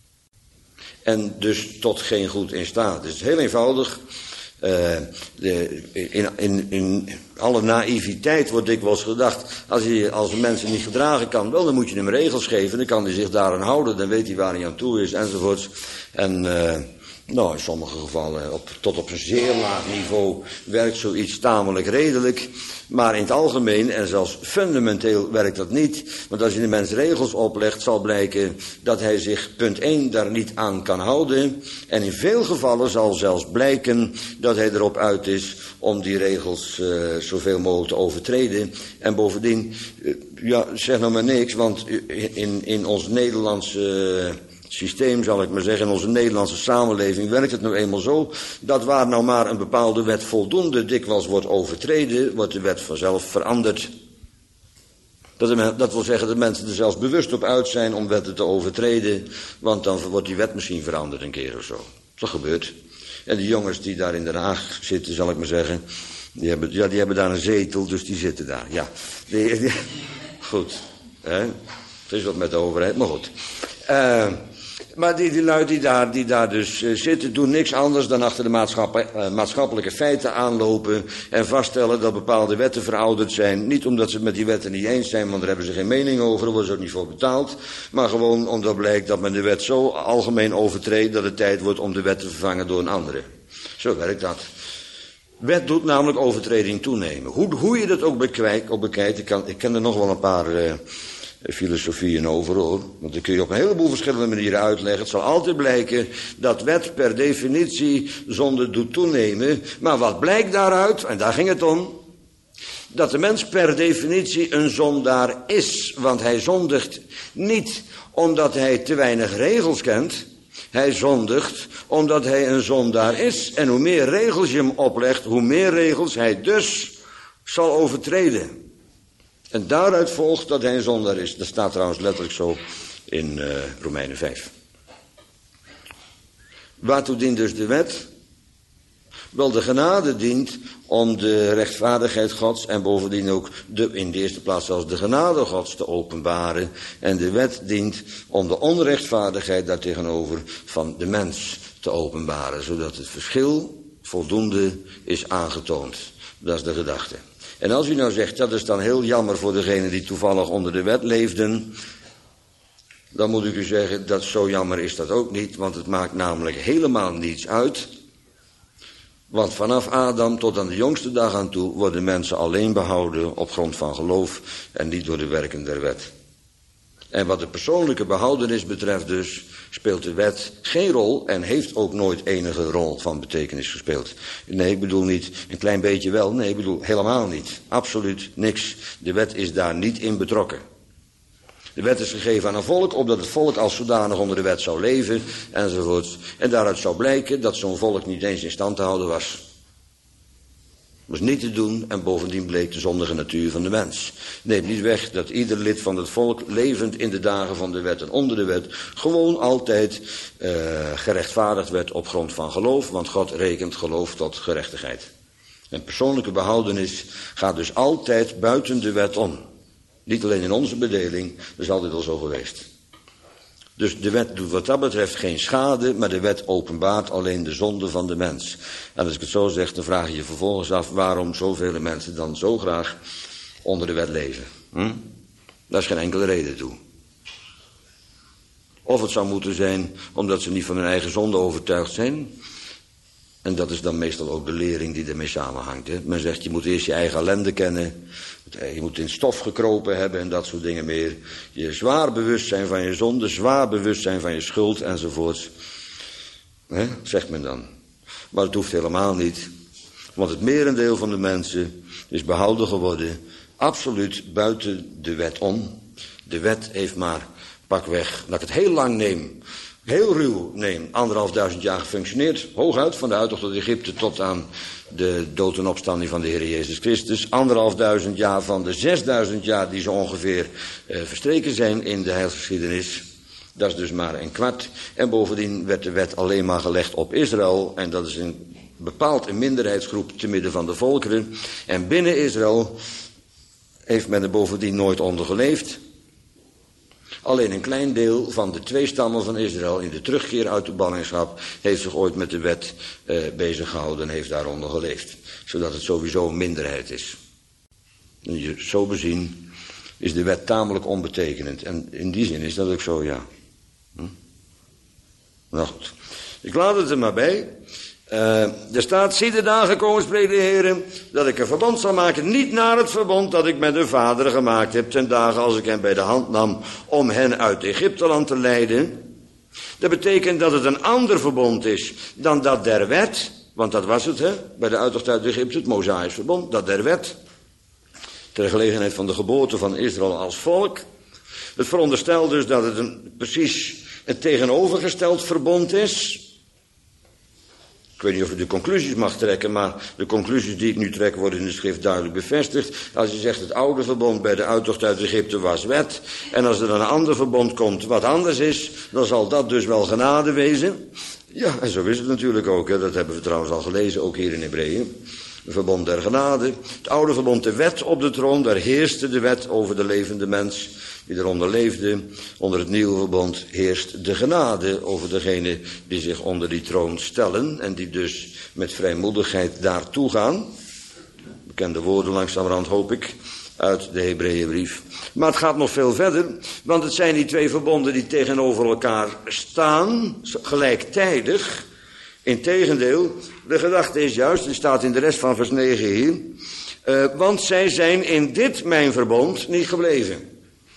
En dus tot geen goed in staat. Het is heel eenvoudig. Uh, de, in, in, in alle naïviteit wordt dikwijls gedacht, als hij als een mens niet gedragen kan, wel, dan moet je hem regels geven, dan kan hij zich daaraan houden, dan weet hij waar hij aan toe is, enzovoorts. En uh, nou, in sommige gevallen, op, tot op een zeer laag niveau, werkt zoiets tamelijk redelijk. Maar in het algemeen, en zelfs fundamenteel, werkt dat niet. Want als je de mens regels oplegt, zal blijken dat hij zich, punt één, daar niet aan kan houden. En in veel gevallen zal zelfs blijken dat hij erop uit is om die regels uh, zoveel mogelijk te overtreden. En bovendien, uh, ja, zeg nou maar niks, want in, in ons Nederlandse uh, systeem, zal ik maar zeggen, in onze Nederlandse samenleving werkt het nou eenmaal zo, dat waar nou maar een bepaalde wet voldoende dikwijls wordt overtreden, wordt de wet vanzelf veranderd. Dat, de, dat wil zeggen dat mensen er zelfs bewust op uit zijn om wetten te overtreden, want dan wordt die wet misschien veranderd een keer of zo. Dat gebeurt. En die jongens die daar in Den Haag zitten, zal ik maar zeggen, die hebben, ja, die hebben daar een zetel, dus die zitten daar. Ja, die, die, goed. Hè? Het is wat met de overheid, maar goed. Uh, Maar die, die lui die daar, die daar dus uh, zitten, doen niks anders dan achter de maatschapp, uh, maatschappelijke feiten aanlopen en vaststellen dat bepaalde wetten verouderd zijn. Niet omdat ze het met die wetten niet eens zijn, want daar hebben ze geen mening over, daar worden ze ook niet voor betaald. Maar gewoon omdat blijkt dat men de wet zo algemeen overtreedt dat het tijd wordt om de wet te vervangen door een andere. Zo werkt dat. Wet doet namelijk overtreding toenemen. Hoe, hoe je dat ook bekijkt, ook bekijkt ik, kan, ik ken er nog wel een paar Uh, filosofieën over, hoor. Want dat kun je op een heleboel verschillende manieren uitleggen. Het zal altijd blijken dat wet per definitie zonde doet toenemen. Maar wat blijkt daaruit, en daar ging het om, dat de mens per definitie een zondaar is. Want hij zondigt niet omdat hij te weinig regels kent. Hij zondigt omdat hij een zondaar is. En hoe meer regels je hem oplegt, hoe meer regels hij dus zal overtreden. En daaruit volgt dat hij een zondaar is. Dat staat trouwens letterlijk zo in uh, Romeinen vijf. Waartoe dient dus de wet? Wel, de genade dient om de rechtvaardigheid Gods en bovendien ook de, in de eerste plaats zelfs de genade Gods te openbaren. En de wet dient om de onrechtvaardigheid daartegenover van de mens te openbaren. Zodat het verschil voldoende is aangetoond. Dat is de gedachte. En als u nou zegt, dat is dan heel jammer voor degenen die toevallig onder de wet leefden, dan moet ik u zeggen, dat zo jammer is dat ook niet, want het maakt namelijk helemaal niets uit. Want vanaf Adam tot aan de jongste dag aan toe worden mensen alleen behouden op grond van geloof en niet door de werken der wet. En wat de persoonlijke behoudenis betreft dus, speelt de wet geen rol en heeft ook nooit enige rol van betekenis gespeeld. Nee, ik bedoel niet een klein beetje wel, nee, ik bedoel helemaal niet. Absoluut niks. De wet is daar niet in betrokken. De wet is gegeven aan een volk, opdat het volk als zodanig onder de wet zou leven, enzovoort. En daaruit zou blijken dat zo'n volk niet eens in stand te houden was. Was niet te doen en bovendien bleek de zondige natuur van de mens. Neemt niet weg dat ieder lid van het volk levend in de dagen van de wet en onder de wet gewoon altijd uh, gerechtvaardigd werd op grond van geloof, want God rekent geloof tot gerechtigheid. En persoonlijke behoudenis gaat dus altijd buiten de wet om. Niet alleen in onze bedeling, dat is altijd al zo geweest. Dus de wet doet wat dat betreft geen schade, maar de wet openbaart alleen de zonde van de mens. En als ik het zo zeg, dan vraag je je vervolgens af waarom zoveel mensen dan zo graag onder de wet leven. Hm? Daar is geen enkele reden toe. Of het zou moeten zijn omdat ze niet van hun eigen zonde overtuigd zijn. En dat is dan meestal ook de lering die ermee samenhangt. Hè? Men zegt, je moet eerst je eigen ellende kennen. Je moet in stof gekropen hebben en dat soort dingen meer. Je zwaar bewust zijn van je zonde, zwaar bewust zijn van je schuld enzovoort. Hè? Zegt men dan. Maar het hoeft helemaal niet. Want het merendeel van de mensen is behouden geworden. Absoluut buiten de wet om. De wet heeft maar pakweg, dat ik het heel lang neem. Heel ruw neem, anderhalf duizend jaar gefunctioneerd. Hooguit, van de uittocht uit Egypte tot aan de dood en opstanding van de Heer Jezus Christus. Anderhalf duizend jaar van de zesduizend jaar die zo ongeveer eh, verstreken zijn in de heilsgeschiedenis. Dat is dus maar een kwart. En bovendien werd de wet alleen maar gelegd op Israël. En dat is een bepaald een minderheidsgroep te midden van de volkeren. En binnen Israël heeft men er bovendien nooit onder geleefd. Alleen een klein deel van de twee stammen van Israël in de terugkeer uit de ballingschap heeft zich ooit met de wet eh, bezig gehouden en heeft daaronder geleefd. Zodat het sowieso een minderheid is. En je, zo bezien is de wet tamelijk onbetekenend. En in die zin is dat ook zo, ja. Hm? Nou goed, ik laat het er maar bij. Uh, er staat, zie de dagen komen, spreekt de Heer, dat ik een verbond zal maken, niet naar het verbond dat ik met hun vaderen gemaakt heb, ten dagen als ik hen bij de hand nam om hen uit Egypteland te leiden. Dat betekent dat het een ander verbond is dan dat der wet, want dat was het, hè, bij de uittocht uit Egypte, het Mosaïsch verbond, dat der wet, ter gelegenheid van de geboorte van Israël als volk. Het veronderstelt dus dat het een, precies een tegenovergesteld verbond is. Ik weet niet of je de conclusies mag trekken, maar de conclusies die ik nu trek worden in de schrift duidelijk bevestigd. Als je zegt het oude verbond bij de uittocht uit Egypte was wet, en als er dan een ander verbond komt wat anders is, dan zal dat dus wel genade wezen. Ja, en zo is het natuurlijk ook, hè. Dat hebben we trouwens al gelezen, ook hier in Hebreeën. Een verbond der genade. Het oude verbond de wet op de troon, daar heerste de wet over de levende mens die eronder leefde. Onder het nieuwe verbond heerst de genade over degenen die zich onder die troon stellen en die dus met vrijmoedigheid daartoe gaan. Bekende woorden langzamerhand, hoop ik, uit de Hebreeënbrief. Maar het gaat nog veel verder, want het zijn die twee verbonden die tegenover elkaar staan, gelijktijdig. Integendeel, de gedachte is juist, die staat in de rest van vers negen hier, uh, want zij zijn in dit mijn verbond niet gebleven.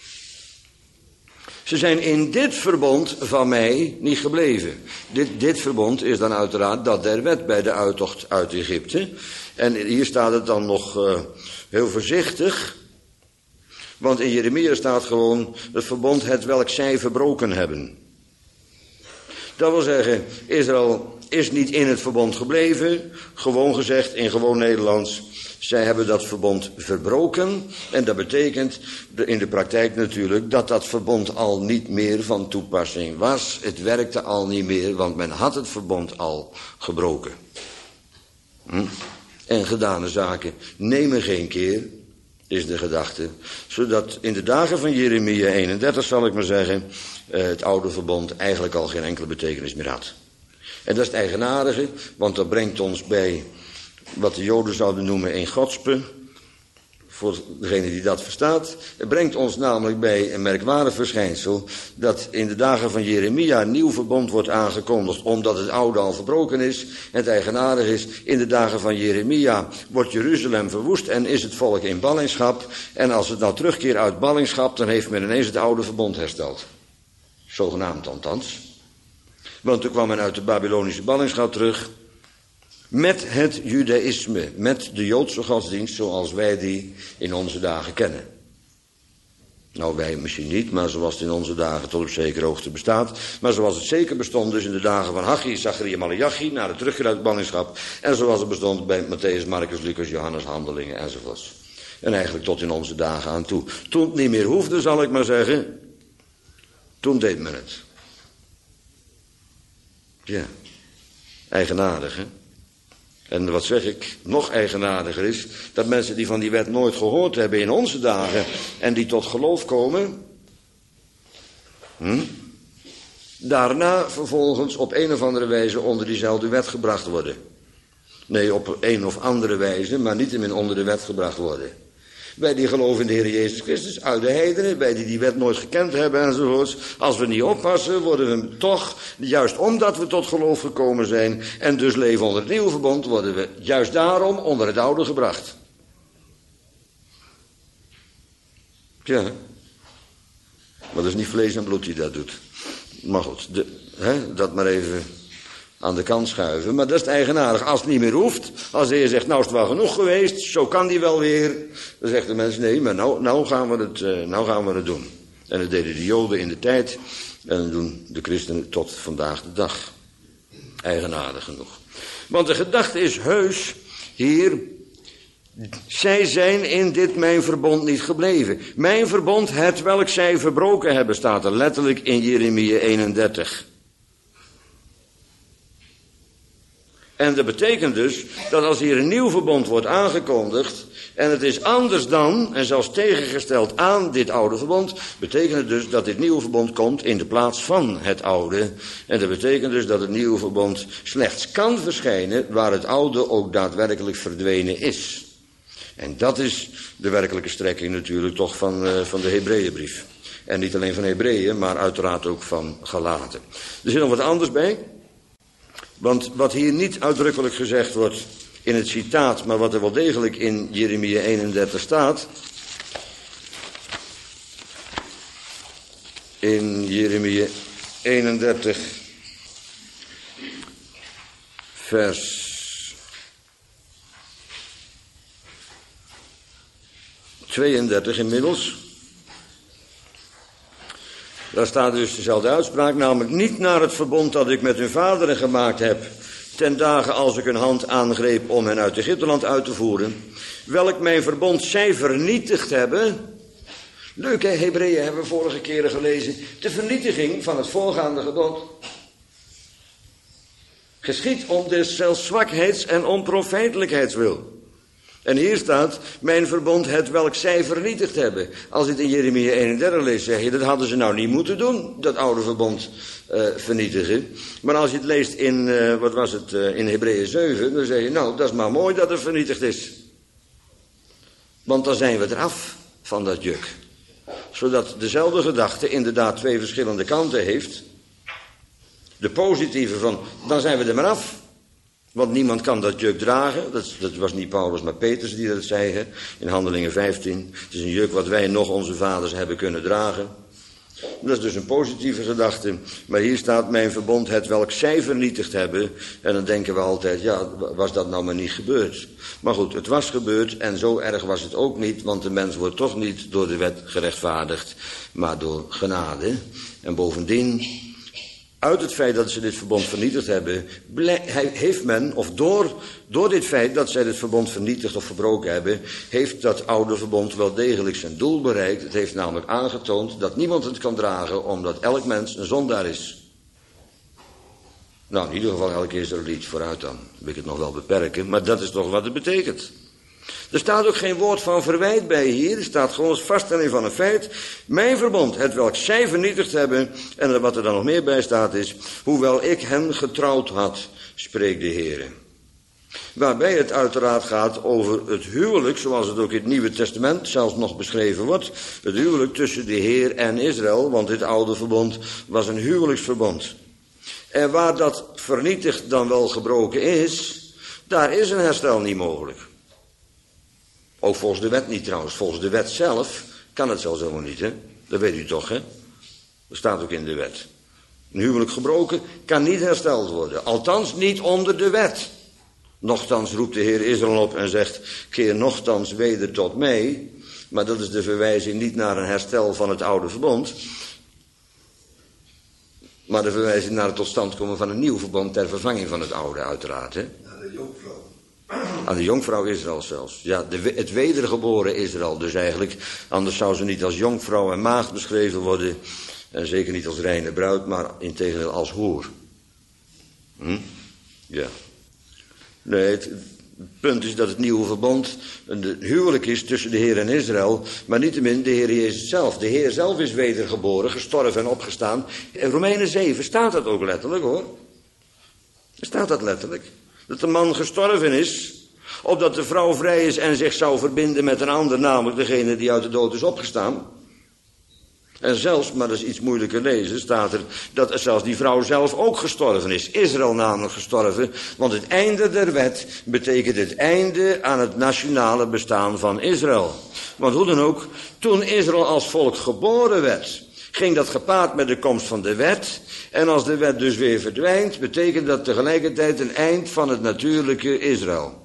Ze zijn in dit verbond van mij niet gebleven. Dit, dit verbond is dan uiteraard dat der wet bij de uittocht uit Egypte. En hier staat het dan nog uh, heel voorzichtig. Want in Jeremia staat gewoon het verbond het welk zij verbroken hebben. Dat wil zeggen, Israël is niet in het verbond gebleven. Gewoon gezegd, in gewoon Nederlands, zij hebben dat verbond verbroken. En dat betekent in de praktijk natuurlijk dat dat verbond al niet meer van toepassing was. Het werkte al niet meer, want men had het verbond al gebroken. Hm? En gedane zaken nemen geen keer, is de gedachte. Zodat in de dagen van Jeremia eenendertig, zal ik maar zeggen, het oude verbond eigenlijk al geen enkele betekenis meer had. En dat is het eigenaardige, want dat brengt ons bij wat de Joden zouden noemen een godspe, voor degene die dat verstaat. Het brengt ons namelijk bij een merkwaardig verschijnsel, dat in de dagen van Jeremia een nieuw verbond wordt aangekondigd, omdat het oude al verbroken is. En het eigenaardige is, in de dagen van Jeremia wordt Jeruzalem verwoest en is het volk in ballingschap. En als het nou terugkeert uit ballingschap, dan heeft men ineens het oude verbond hersteld. Zogenaamd althans. Want toen kwam men uit de Babylonische ballingschap terug met het judaïsme, met de Joodse godsdienst zoals wij die in onze dagen kennen. Nou, wij misschien niet, maar zoals het in onze dagen tot op zekere hoogte bestaat. Maar zoals het zeker bestond dus in de dagen van Haggai, Zacharia, Maleachi, na de terugkeer uit ballingschap. En zoals het bestond bij Matthäus, Marcus, Lucas, Johannes, Handelingen enzovoorts. En eigenlijk tot in onze dagen aan toe. Toen het niet meer hoefde, zal ik maar zeggen, toen deed men het. Ja, eigenaardig, hè? En wat zeg ik, nog eigenaardiger is, dat mensen die van die wet nooit gehoord hebben in onze dagen en die tot geloof komen, hm, daarna vervolgens op een of andere wijze onder diezelfde wet gebracht worden. Nee, op een of andere wijze, maar niet meer onder de wet gebracht worden. Wij die geloven in de Heer Jezus Christus, uit de heidenen, wij die die wet nooit gekend hebben enzovoorts. Als we niet oppassen, worden we toch, juist omdat we tot geloof gekomen zijn en dus leven onder het nieuwe verbond, worden we juist daarom onder het oude gebracht. Ja, maar dat is niet vlees en bloed die dat doet. Maar goed, de, hè, dat maar even aan de kant schuiven. Maar dat is het eigenaardig. Als het niet meer hoeft, als de Heer zegt, nou is het wel genoeg geweest, zo kan die wel weer. Dan zegt de mens, nee, maar nou, nou, gaan we het, uh, nou gaan we het doen. En dat deden de Joden in de tijd. En dat doen de christenen tot vandaag de dag. Eigenaardig genoeg. Want de gedachte is heus, hier, zij zijn in dit mijn verbond niet gebleven. Mijn verbond, het welk zij verbroken hebben, staat er letterlijk in Jeremia eenendertig. En dat betekent dus dat als hier een nieuw verbond wordt aangekondigd, en het is anders dan, en zelfs tegengesteld aan dit oude verbond, betekent het dus dat dit nieuwe verbond komt in de plaats van het oude. En dat betekent dus dat het nieuwe verbond slechts kan verschijnen waar het oude ook daadwerkelijk verdwenen is. En dat is de werkelijke strekking natuurlijk toch van, uh, van de Hebreeënbrief. En niet alleen van Hebreeën, maar uiteraard ook van Galaten. Er zit nog wat anders bij. Want wat hier niet uitdrukkelijk gezegd wordt in het citaat, maar wat er wel degelijk in Jeremia eenendertig staat. In Jeremia eenendertig, vers tweeëndertig inmiddels. Daar staat dus dezelfde uitspraak, namelijk niet naar het verbond dat ik met hun vaderen gemaakt heb, ten dagen als ik hun hand aangreep om hen uit Egypteland uit te voeren, welk mijn verbond zij vernietigd hebben. Leuk hè, Hebreeën hebben we vorige keren gelezen, de vernietiging van het voorgaande gebod. Geschied om des zelfs zwakheids en onprofijtelijkheidswil. En hier staat, mijn verbond het welk zij vernietigd hebben. Als je het in Jeremia eenendertig leest, zeg je, dat hadden ze nou niet moeten doen, dat oude verbond uh, vernietigen. Maar als je het leest in, uh, wat was het, uh, in Hebreeën zeven, dan zeg je, nou, dat is maar mooi dat het vernietigd is. Want dan zijn we eraf van dat juk. Zodat dezelfde gedachte inderdaad twee verschillende kanten heeft. De positieve van, dan zijn we er maar af. Want niemand kan dat juk dragen. Dat, dat was niet Paulus, maar Petrus die dat zei. Hè? In Handelingen vijftien. Het is een juk wat wij nog onze vaders hebben kunnen dragen. Dat is dus een positieve gedachte. Maar hier staat mijn verbond het welk zij vernietigd hebben. En dan denken we altijd, ja, was dat nou maar niet gebeurd. Maar goed, het was gebeurd en zo erg was het ook niet. Want de mens wordt toch niet door de wet gerechtvaardigd, maar door genade. En bovendien, uit het feit dat ze dit verbond vernietigd hebben, heeft men, of door, door dit feit dat zij dit verbond vernietigd of verbroken hebben, heeft dat oude verbond wel degelijk zijn doel bereikt. Het heeft namelijk aangetoond dat niemand het kan dragen, omdat elk mens een zondaar is. Nou, in ieder geval elke Israëliet, vooruit dan. Wil ik het nog wel beperken, maar dat is toch wat het betekent. Er staat ook geen woord van verwijt bij hier. Er staat gewoon als vaststelling van een feit. Mijn verbond, het welk zij vernietigd hebben. En wat er dan nog meer bij staat is, hoewel ik hen getrouwd had, spreekt de Heer. Waarbij het uiteraard gaat over het huwelijk, zoals het ook in het Nieuwe Testament zelfs nog beschreven wordt. Het huwelijk tussen de Heer en Israël, want dit oude verbond was een huwelijksverbond. En waar dat vernietigd dan wel gebroken is, daar is een herstel niet mogelijk. Ook volgens de wet niet trouwens. Volgens de wet zelf kan het zelfs helemaal niet, hè? Dat weet u toch, hè? Dat staat ook in de wet. Een huwelijk gebroken kan niet hersteld worden. Althans niet onder de wet. Nochtans roept de Heer Israël op en zegt, keer nochtans weder tot mij. Maar dat is de verwijzing niet naar een herstel van het oude verbond, maar de verwijzing naar het tot stand komen van een nieuw verbond ter vervanging van het oude, uiteraard, hè? Aan de jonkvrouw. Aan de jonkvrouw Israël zelfs. Ja, de, het wedergeboren Israël dus eigenlijk. Anders zou ze niet als jonkvrouw en maagd beschreven worden. En zeker niet als reine bruid, maar integendeel als hoer. Hm? Ja. Nee, het, het punt is dat het nieuwe verbond een huwelijk is tussen de Heer en Israël. Maar niettemin de Heer Jezus zelf. De Heer zelf is wedergeboren, gestorven en opgestaan. In Romeinen zeven staat dat ook letterlijk, hoor. Staat dat letterlijk. Dat de man gestorven is, Opdat de vrouw vrij is en zich zou verbinden met een ander, namelijk degene die uit de dood is opgestaan. En zelfs, maar dat is iets moeilijker lezen, staat er dat zelfs die vrouw zelf ook gestorven is. Israël namelijk gestorven, want het einde der wet betekent het einde aan het nationale bestaan van Israël. Want hoe dan ook, toen Israël als volk geboren werd, ging dat gepaard met de komst van de wet. En als de wet dus weer verdwijnt, betekent dat tegelijkertijd een eind van het natuurlijke Israël.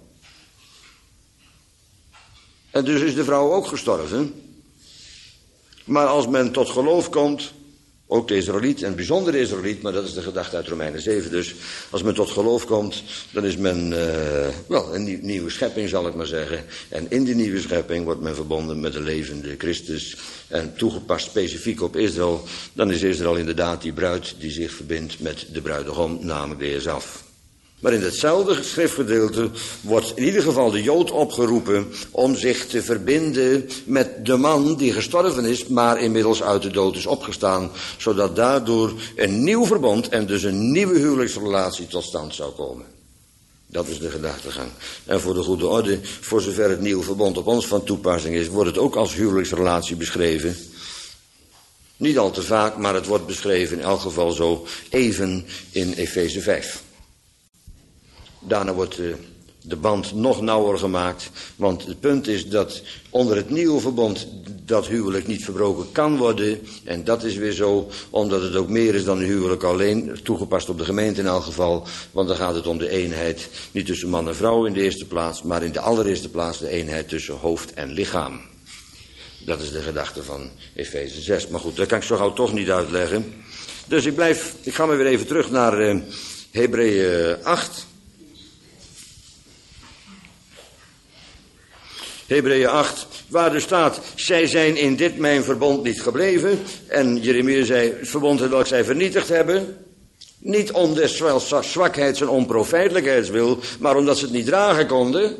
En dus is de vrouw ook gestorven. Maar als men tot geloof komt, ook de Israëliet, en bijzonder de Israëliet, maar dat is de gedachte uit Romeinen zeven dus. Als men tot geloof komt, dan is men, uh, wel, een nieuw, nieuwe schepping zal ik maar zeggen. En in die nieuwe schepping wordt men verbonden met de levende Christus. En toegepast specifiek op Israël, dan is Israël inderdaad die bruid die zich verbindt met de bruidegom, namelijk de Esaf. Maar in hetzelfde schriftgedeelte wordt in ieder geval de Jood opgeroepen om zich te verbinden met de man die gestorven is, maar inmiddels uit de dood is opgestaan, zodat daardoor een nieuw verbond en dus een nieuwe huwelijksrelatie tot stand zou komen. Dat is de gedachtegang. En voor de goede orde, voor zover het nieuwe verbond op ons van toepassing is, wordt het ook als huwelijksrelatie beschreven. Niet al te vaak, maar het wordt beschreven in elk geval zo even in Efeze vijf. Daarna wordt de, de band nog nauwer gemaakt, want het punt is dat onder het nieuwe verbond dat huwelijk niet verbroken kan worden. En dat is weer zo, omdat het ook meer is dan een huwelijk alleen, toegepast op de gemeente in elk geval. Want dan gaat het om de eenheid, niet tussen man en vrouw in de eerste plaats, maar in de allereerste plaats de eenheid tussen hoofd en lichaam. Dat is de gedachte van Efeze zes. Maar goed, dat kan ik zo gauw toch niet uitleggen. Dus ik blijf, ik ga maar weer even terug naar uh, Hebreeën acht. Hebreeën acht, waar dus staat, zij zijn in dit mijn verbond niet gebleven. En Jeremia zei, het verbond dat zij vernietigd hebben. Niet om des zwakheids en onprofijtelijkheidswil, maar omdat ze het niet dragen konden.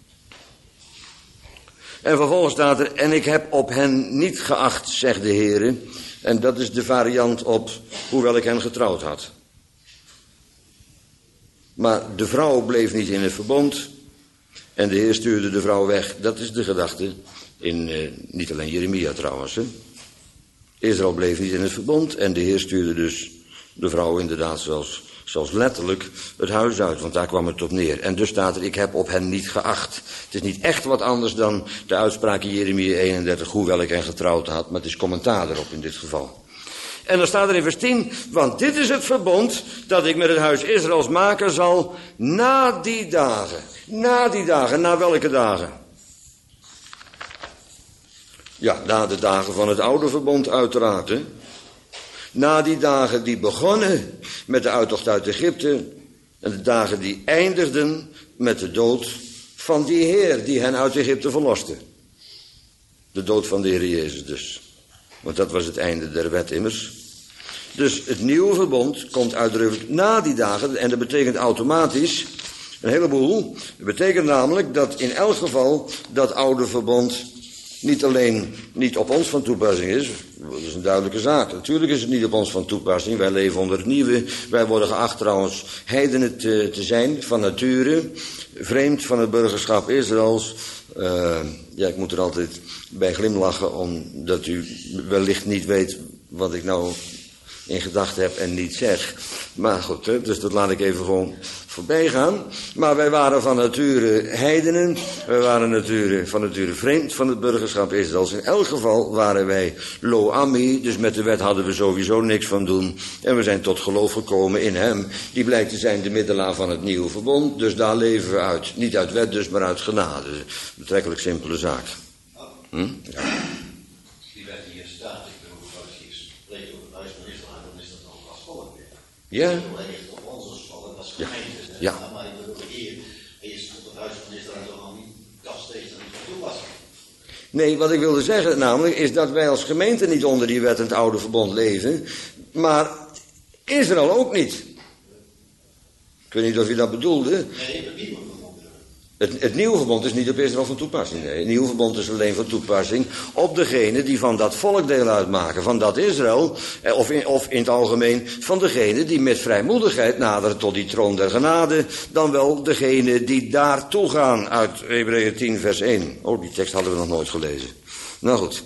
En vervolgens staat er, en ik heb op hen niet geacht, zegt de Heere. En dat is de variant op, hoewel ik hen getrouwd had. Maar de vrouw bleef niet in het verbond. En de Heer stuurde de vrouw weg. Dat is de gedachte in, uh, niet alleen Jeremia trouwens. Hè. Israël bleef niet in het verbond. En de Heer stuurde dus de vrouw inderdaad zelfs, zelfs letterlijk het huis uit. Want daar kwam het op neer. En dus staat er, ik heb op hen niet geacht. Het is niet echt wat anders dan de uitspraak in Jeremia eenendertig. Hoewel ik hen getrouwd had. Maar het is commentaar erop in dit geval. En dan staat er in vers tien, want dit is het verbond dat ik met het huis Israëls maken zal na die dagen. Na die dagen, na welke dagen? Ja, na de dagen van het oude verbond uiteraard. Hè? Na die dagen die begonnen met de uittocht uit Egypte. En de dagen die eindigden met de dood van die Heer die hen uit Egypte verloste. De dood van de Heer Jezus dus. Want dat was het einde der wet immers. Dus het nieuwe verbond komt uitdrukkelijk na die dagen. En dat betekent automatisch een heleboel. Dat betekent namelijk dat in elk geval dat oude verbond niet alleen niet op ons van toepassing is. Dat is een duidelijke zaak. Natuurlijk is het niet op ons van toepassing. Wij leven onder het nieuwe. Wij worden geacht trouwens heidenen te, te zijn van nature. Vreemd van het burgerschap Israëls. Uh, ja, ik moet er altijd bij glimlachen, omdat u wellicht niet weet wat ik nou in gedachten heb en niet zeg. Maar goed, hè, dus dat laat ik even gewoon voorbij gaan. Maar wij waren van nature heidenen. Wij waren nature, van nature vreemd van het burgerschap Israëls. In elk geval waren wij lo ami, dus met de wet hadden we sowieso niks van doen. En we zijn tot geloof gekomen in hem. Die blijkt te zijn de middelaar van het nieuwe verbond. Dus daar leven we uit. Niet uit wet dus, maar uit genade. Betrekkelijk simpele zaak. Hm? Ja. Die wet die hier staat, ik bedoel, als je spreekt over het huis van Israël, dan is dat ook als volk weer. Ja. Dat ligt op ons als volk, dat is Ja. gemeente. Ja. Maar ik bedoel, hier is tot het huis van Israël toch al niet, dat steeds er niet van toepassing. Nee, wat ik wilde zeggen namelijk is dat wij als gemeente niet onder die wet en het oude verbond leven, maar Israël ook niet. Ik weet niet of je dat bedoelde. Nee, dat niet meer verbonden. Het, het nieuwe verbond is niet op Israël van toepassing. Nee, het nieuwe verbond is alleen van toepassing op degenen die van dat volk deel uitmaken. Van dat Israël, of in, of in het algemeen van degenen die met vrijmoedigheid naderen tot die troon der genade. Dan wel degenen die daartoe gaan uit Hebreeën tien vers één. Oh, die tekst hadden we nog nooit gelezen. Nou goed.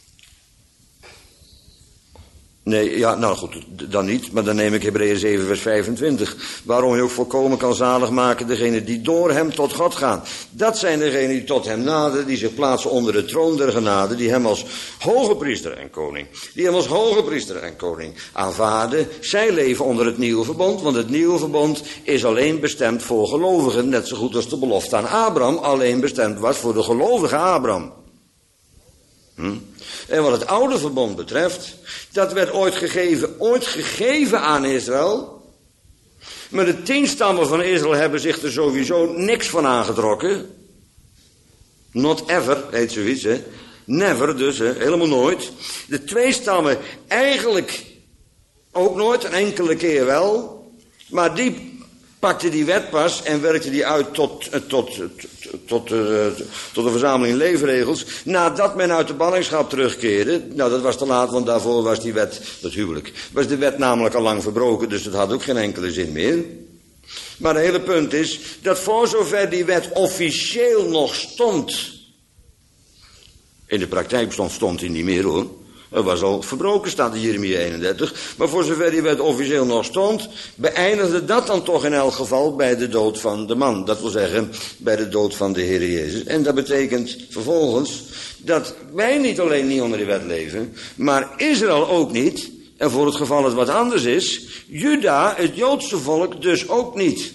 Nee, ja, nou goed, dan niet, maar dan neem ik Hebreeën zeven vers vijfentwintig. Waarom hij ook volkomen kan zalig maken degenen die door hem tot God gaan. Dat zijn degenen die tot hem naderen, die zich plaatsen onder de troon der genade, die hem als hoge priester en koning, die hem als hoge priester en koning aanvaarden. Zij leven onder het nieuwe verbond, want het nieuwe verbond is alleen bestemd voor gelovigen, net zo goed als de belofte aan Abraham alleen bestemd was voor de gelovige Abraham. Hm? En wat het oude verbond betreft, dat werd ooit gegeven, ooit gegeven aan Israël. Maar de tien stammen van Israël hebben zich er sowieso niks van aangetrokken. Not ever, heet zoiets, hè. Never dus, hè. Helemaal nooit. De twee stammen eigenlijk ook nooit, een enkele keer wel. Maar die pakte die wet pas en werkte die uit tot, tot, tot, tot, uh, tot een verzameling leefregels. Nadat men uit de ballingschap terugkeerde. Nou, dat was te laat, want daarvoor was die wet, dat huwelijk, was de wet namelijk al lang verbroken, dus dat had ook geen enkele zin meer. Maar het hele punt is, dat voor zover die wet officieel nog stond, in de praktijk stond, stond hij niet meer hoor. Het was al verbroken, staat in Jeremia eenendertig. Maar voor zover die wet officieel nog stond, beëindigde dat dan toch in elk geval bij de dood van de man. Dat wil zeggen, bij de dood van de Heer Jezus. En dat betekent vervolgens dat wij niet alleen niet onder die wet leven, maar Israël ook niet. En voor het geval het wat anders is, Juda, het Joodse volk, dus ook niet.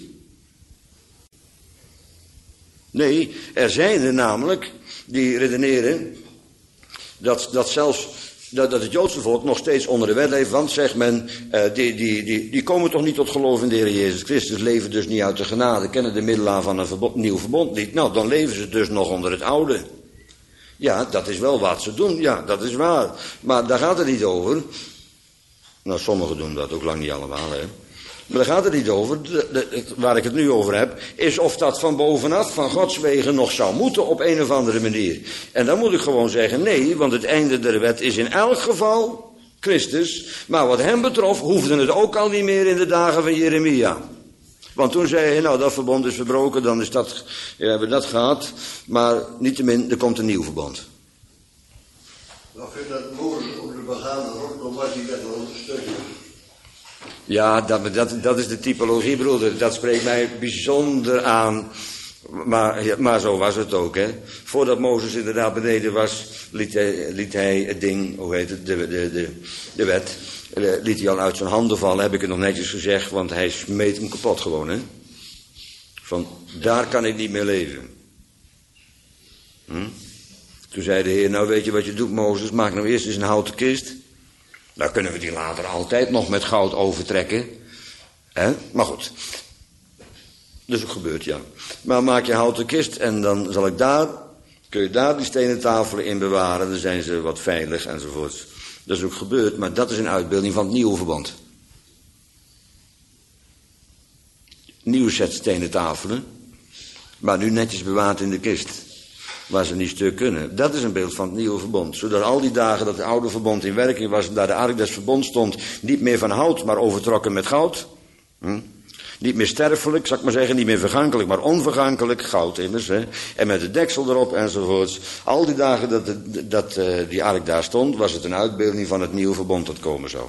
Nee, er zijn er namelijk die redeneren dat, dat zelfs dat, dat het Joodse volk nog steeds onder de wet leeft. Want, zegt men, uh, die, die, die, die komen toch niet tot geloof in de Heer Jezus Christus, leven dus niet uit de genade, kennen de middelaar van een verbod, nieuw verbond niet. Nou, dan leven ze dus nog onder het oude. Ja, dat is wel wat ze doen, ja, dat is waar. Maar daar gaat het niet over. Nou, sommigen doen dat, ook lang niet allemaal, hè. Maar daar gaat het niet over. De, de, waar ik het nu over heb, is of dat van bovenaf, van Gods wegen, nog zou moeten op een of andere manier. En dan moet ik gewoon zeggen, nee, want het einde der wet is in elk geval Christus. Maar wat hem betrof, hoefde het ook al niet meer in de dagen van Jeremia. Want toen zei hij, nou, dat verbond is verbroken, dan is dat, ja, hebben we dat gehad. Maar niettemin, er komt een nieuw verbond. Nou, ik vind dat Mozes op de begane rot, dan was hij dat wel een stukje. Ja, dat, dat, dat is de typologie, broeder. Dat spreekt mij bijzonder aan. Maar, ja, maar zo was het ook, hè. Voordat Mozes inderdaad beneden was, liet hij, liet hij het ding, hoe heet het, de, de, de, de wet, liet hij al uit zijn handen vallen, heb ik het nog netjes gezegd, want hij smeet hem kapot gewoon, hè. Van, daar kan ik niet meer leven. Hm? Toen zei de Heer, nou weet je wat je doet, Mozes, maak nou eerst eens een houten kist. Dan kunnen we die later altijd nog met goud overtrekken. Hè? Maar goed. Dat is ook gebeurd, ja. Maar maak je houten kist en dan zal ik daar, kun je daar die stenen tafelen in bewaren. Dan zijn ze wat veilig enzovoort. Dat is ook gebeurd, maar dat is een uitbeelding van het nieuwe verbond. Nieuw set stenen tafelen. Maar nu netjes bewaard in de kist. Waar ze niet stuk kunnen. Dat is een beeld van het nieuwe verbond. Zodat al die dagen dat het oude verbond in werking was, daar de ark des verbonds stond, niet meer van hout, maar overtrokken met goud. Hm? Niet meer sterfelijk, zal ik maar zeggen, niet meer vergankelijk, maar onvergankelijk, goud immers, hè? En met de deksel erop enzovoorts. Al die dagen dat, de, dat uh, die ark daar stond, was het een uitbeelding van het nieuwe verbond dat komen zou.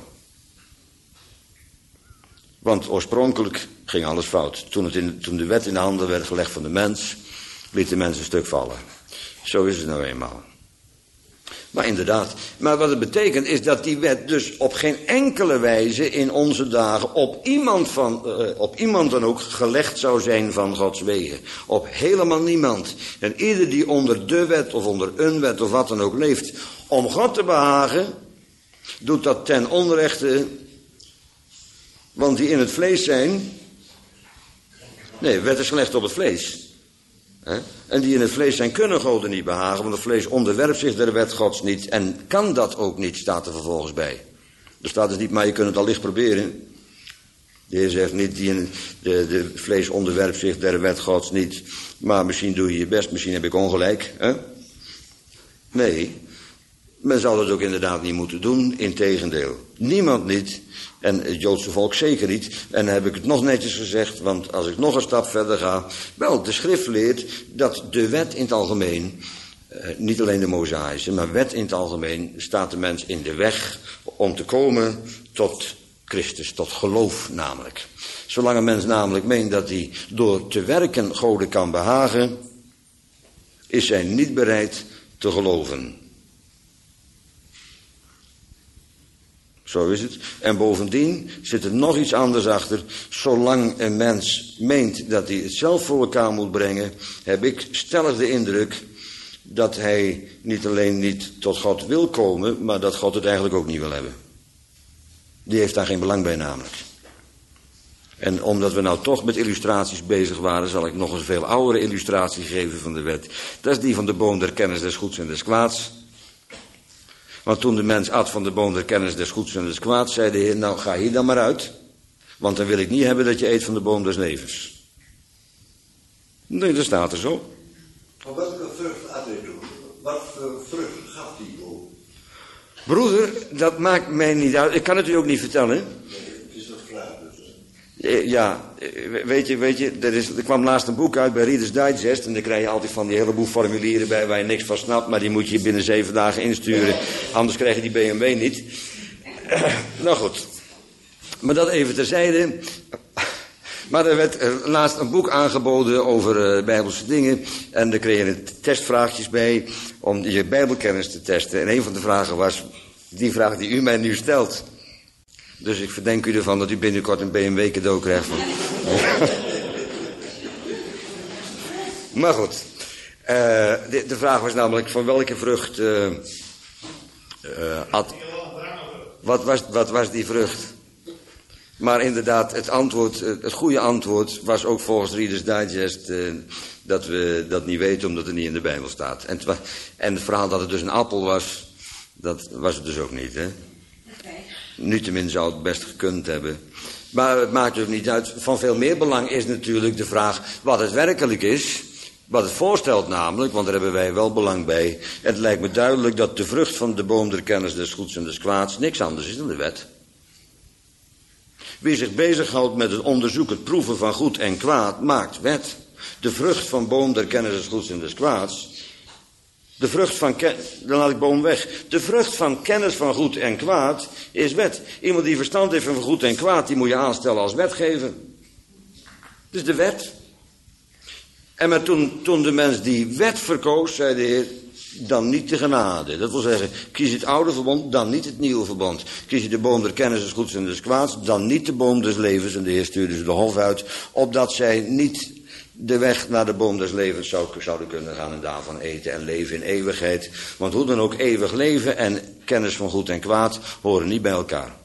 Want oorspronkelijk ging alles fout. Toen, het in, toen de wet in de handen werd gelegd van de mens, liet de mens een stuk vallen. Zo is het nou eenmaal. Maar inderdaad, maar wat het betekent is dat die wet dus op geen enkele wijze in onze dagen op iemand, van, uh, op iemand dan ook gelegd zou zijn van Gods wegen. Op helemaal niemand. En ieder die onder de wet of onder een wet of wat dan ook leeft, om God te behagen, doet dat ten onrechte, want die in het vlees zijn. Nee, wet is gelegd op het vlees. He? En die in het vlees zijn kunnen God niet behagen, want het vlees onderwerpt zich der wet Gods niet en kan dat ook niet, staat er vervolgens bij. Er staat dus niet, maar je kunt het al licht proberen. De Heer zegt niet, die, de, de vlees onderwerpt zich der wet Gods niet. Maar misschien doe je je best, misschien heb ik ongelijk. Hè? Nee, men zal het ook inderdaad niet moeten doen. Integendeel, niemand niet. En het Joodse volk zeker niet. En dan heb ik het nog netjes gezegd, want als ik nog een stap verder ga. Wel, de schrift leert dat de wet in het algemeen, eh, niet alleen de Mosaïsche, maar wet in het algemeen, staat de mens in de weg om te komen tot Christus, tot geloof namelijk. Zolang een mens namelijk meent dat hij door te werken Gode kan behagen, is hij niet bereid te geloven. Zo is het. En bovendien zit er nog iets anders achter. Zolang een mens meent dat hij het zelf voor elkaar moet brengen, heb ik stellig de indruk dat hij niet alleen niet tot God wil komen, maar dat God het eigenlijk ook niet wil hebben. Die heeft daar geen belang bij namelijk. En omdat we nou toch met illustraties bezig waren, zal ik nog een veel oudere illustratie geven van de wet. Dat is die van de boom der kennis des goeds en des kwaads. Want toen de mens at van de boom der kennis des goeds en des kwaads, zei de Heer, nou ga hier dan maar uit. Want dan wil ik niet hebben dat je eet van de boom des levens. Nee, dat staat er zo. Maar welke vrucht at hij toen? Wat voor vrucht gaf die boom? Broeder, dat maakt mij niet uit. Ik kan het u ook niet vertellen. Nee, het is een vraag dus. Ja, weet je, weet je, er, is, er kwam laatst een boek uit bij Reader's Digest. En daar krijg je altijd van die heleboel formulieren bij waar je niks van snapt. Maar die moet je binnen zeven dagen insturen. Anders krijg je die B M W niet. Nou goed. Maar dat even terzijde. Maar er werd laatst een boek aangeboden over uh, bijbelse dingen. En daar kreeg je testvraagjes bij om je bijbelkennis te testen. En een van de vragen was die vraag die u mij nu stelt. Dus ik verdenk u ervan dat u binnenkort een B M W cadeau krijgt. Van. Maar goed. Uh, de, de vraag was namelijk van welke vrucht uh, uh, at. Wat was, wat was die vrucht? Maar inderdaad, het antwoord, het goede antwoord was ook volgens Reader's Digest uh, dat we dat niet weten omdat het niet in de Bijbel staat. En het, was, en het verhaal dat het dus een appel was, dat was het dus ook niet, hè? Okay. Niettemin zou het best gekund hebben. Maar het maakt ook niet uit. Van veel meer belang is natuurlijk de vraag wat het werkelijk is. Wat het voorstelt namelijk, want daar hebben wij wel belang bij. Het lijkt me duidelijk dat de vrucht van de boom der kennis des goeds en des kwaads niks anders is dan de wet. Wie zich bezighoudt met het onderzoek, het proeven van goed en kwaad, maakt wet. De vrucht van boom der kennis des goeds en des kwaads. De vrucht van kennis, dan laat ik boom weg. De vrucht van kennis van goed en kwaad is wet. Iemand die verstand heeft van goed en kwaad, die moet je aanstellen als wetgever. Dus de wet. En maar toen, toen de mens die wet verkoos, zei de Heer, dan niet de genade. Dat wil zeggen, kies het oude verbond, dan niet het nieuwe verbond. Kies je de boom der kennis des goeds en des kwaads, dan niet de boom des levens. En de Heer stuurde ze de hof uit, opdat zij niet de weg naar de boom des levens zou, zouden kunnen gaan en daarvan eten en leven in eeuwigheid. Want hoe dan ook, eeuwig leven en kennis van goed en kwaad horen niet bij elkaar.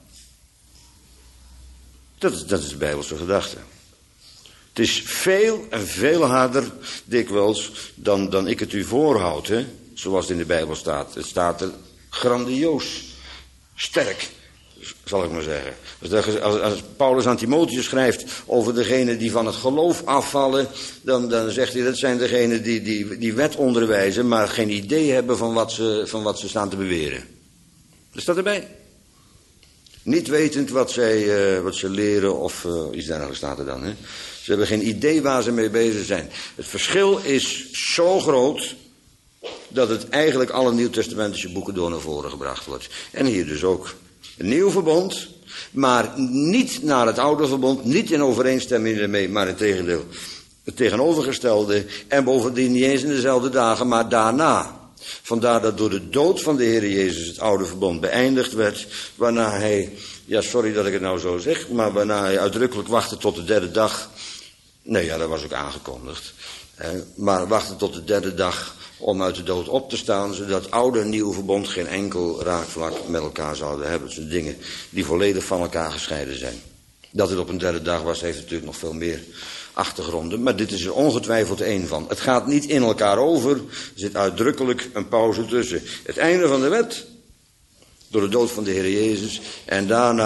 Dat is, dat is de Bijbelse gedachte. Het is veel en veel harder, dikwijls, dan, dan ik het u voorhoud, hè? Zoals het in de Bijbel staat. Het staat er grandioos, sterk, zal ik maar zeggen. Als, als, als Paulus aan Timotheus schrijft over degenen die van het geloof afvallen, dan, dan zegt hij dat zijn degenen die, die, die wet onderwijzen, maar geen idee hebben van wat ze, van wat ze staan te beweren. Dat staat erbij. Niet wetend wat, zij, uh, wat ze leren of uh, iets dergelijks staat er dan. Hè? Ze hebben geen idee waar ze mee bezig zijn. Het verschil is zo groot dat het eigenlijk alle nieuwtestamentische boeken door naar voren gebracht wordt. En hier dus ook. Een nieuw verbond, maar niet naar het oude verbond, niet in overeenstemming ermee, maar in tegendeel. Het tegenovergestelde en bovendien niet eens in dezelfde dagen, maar daarna. Vandaar dat door de dood van de Heer Jezus het oude verbond beëindigd werd, waarna hij, ja sorry dat ik het nou zo zeg, maar waarna hij uitdrukkelijk wachtte tot de derde dag. Nee, ja, dat was ook aangekondigd. Hè, maar wachtte tot de derde dag om uit de dood op te staan, zodat oude en nieuw verbond geen enkel raakvlak met elkaar zouden hebben. Dat zijn dingen die volledig van elkaar gescheiden zijn. Dat het op een derde dag was, heeft natuurlijk nog veel meer achtergronden, maar dit is er ongetwijfeld één van. Het gaat niet in elkaar over, er zit uitdrukkelijk een pauze tussen. Het einde van de wet, door de dood van de Heer Jezus, en daarna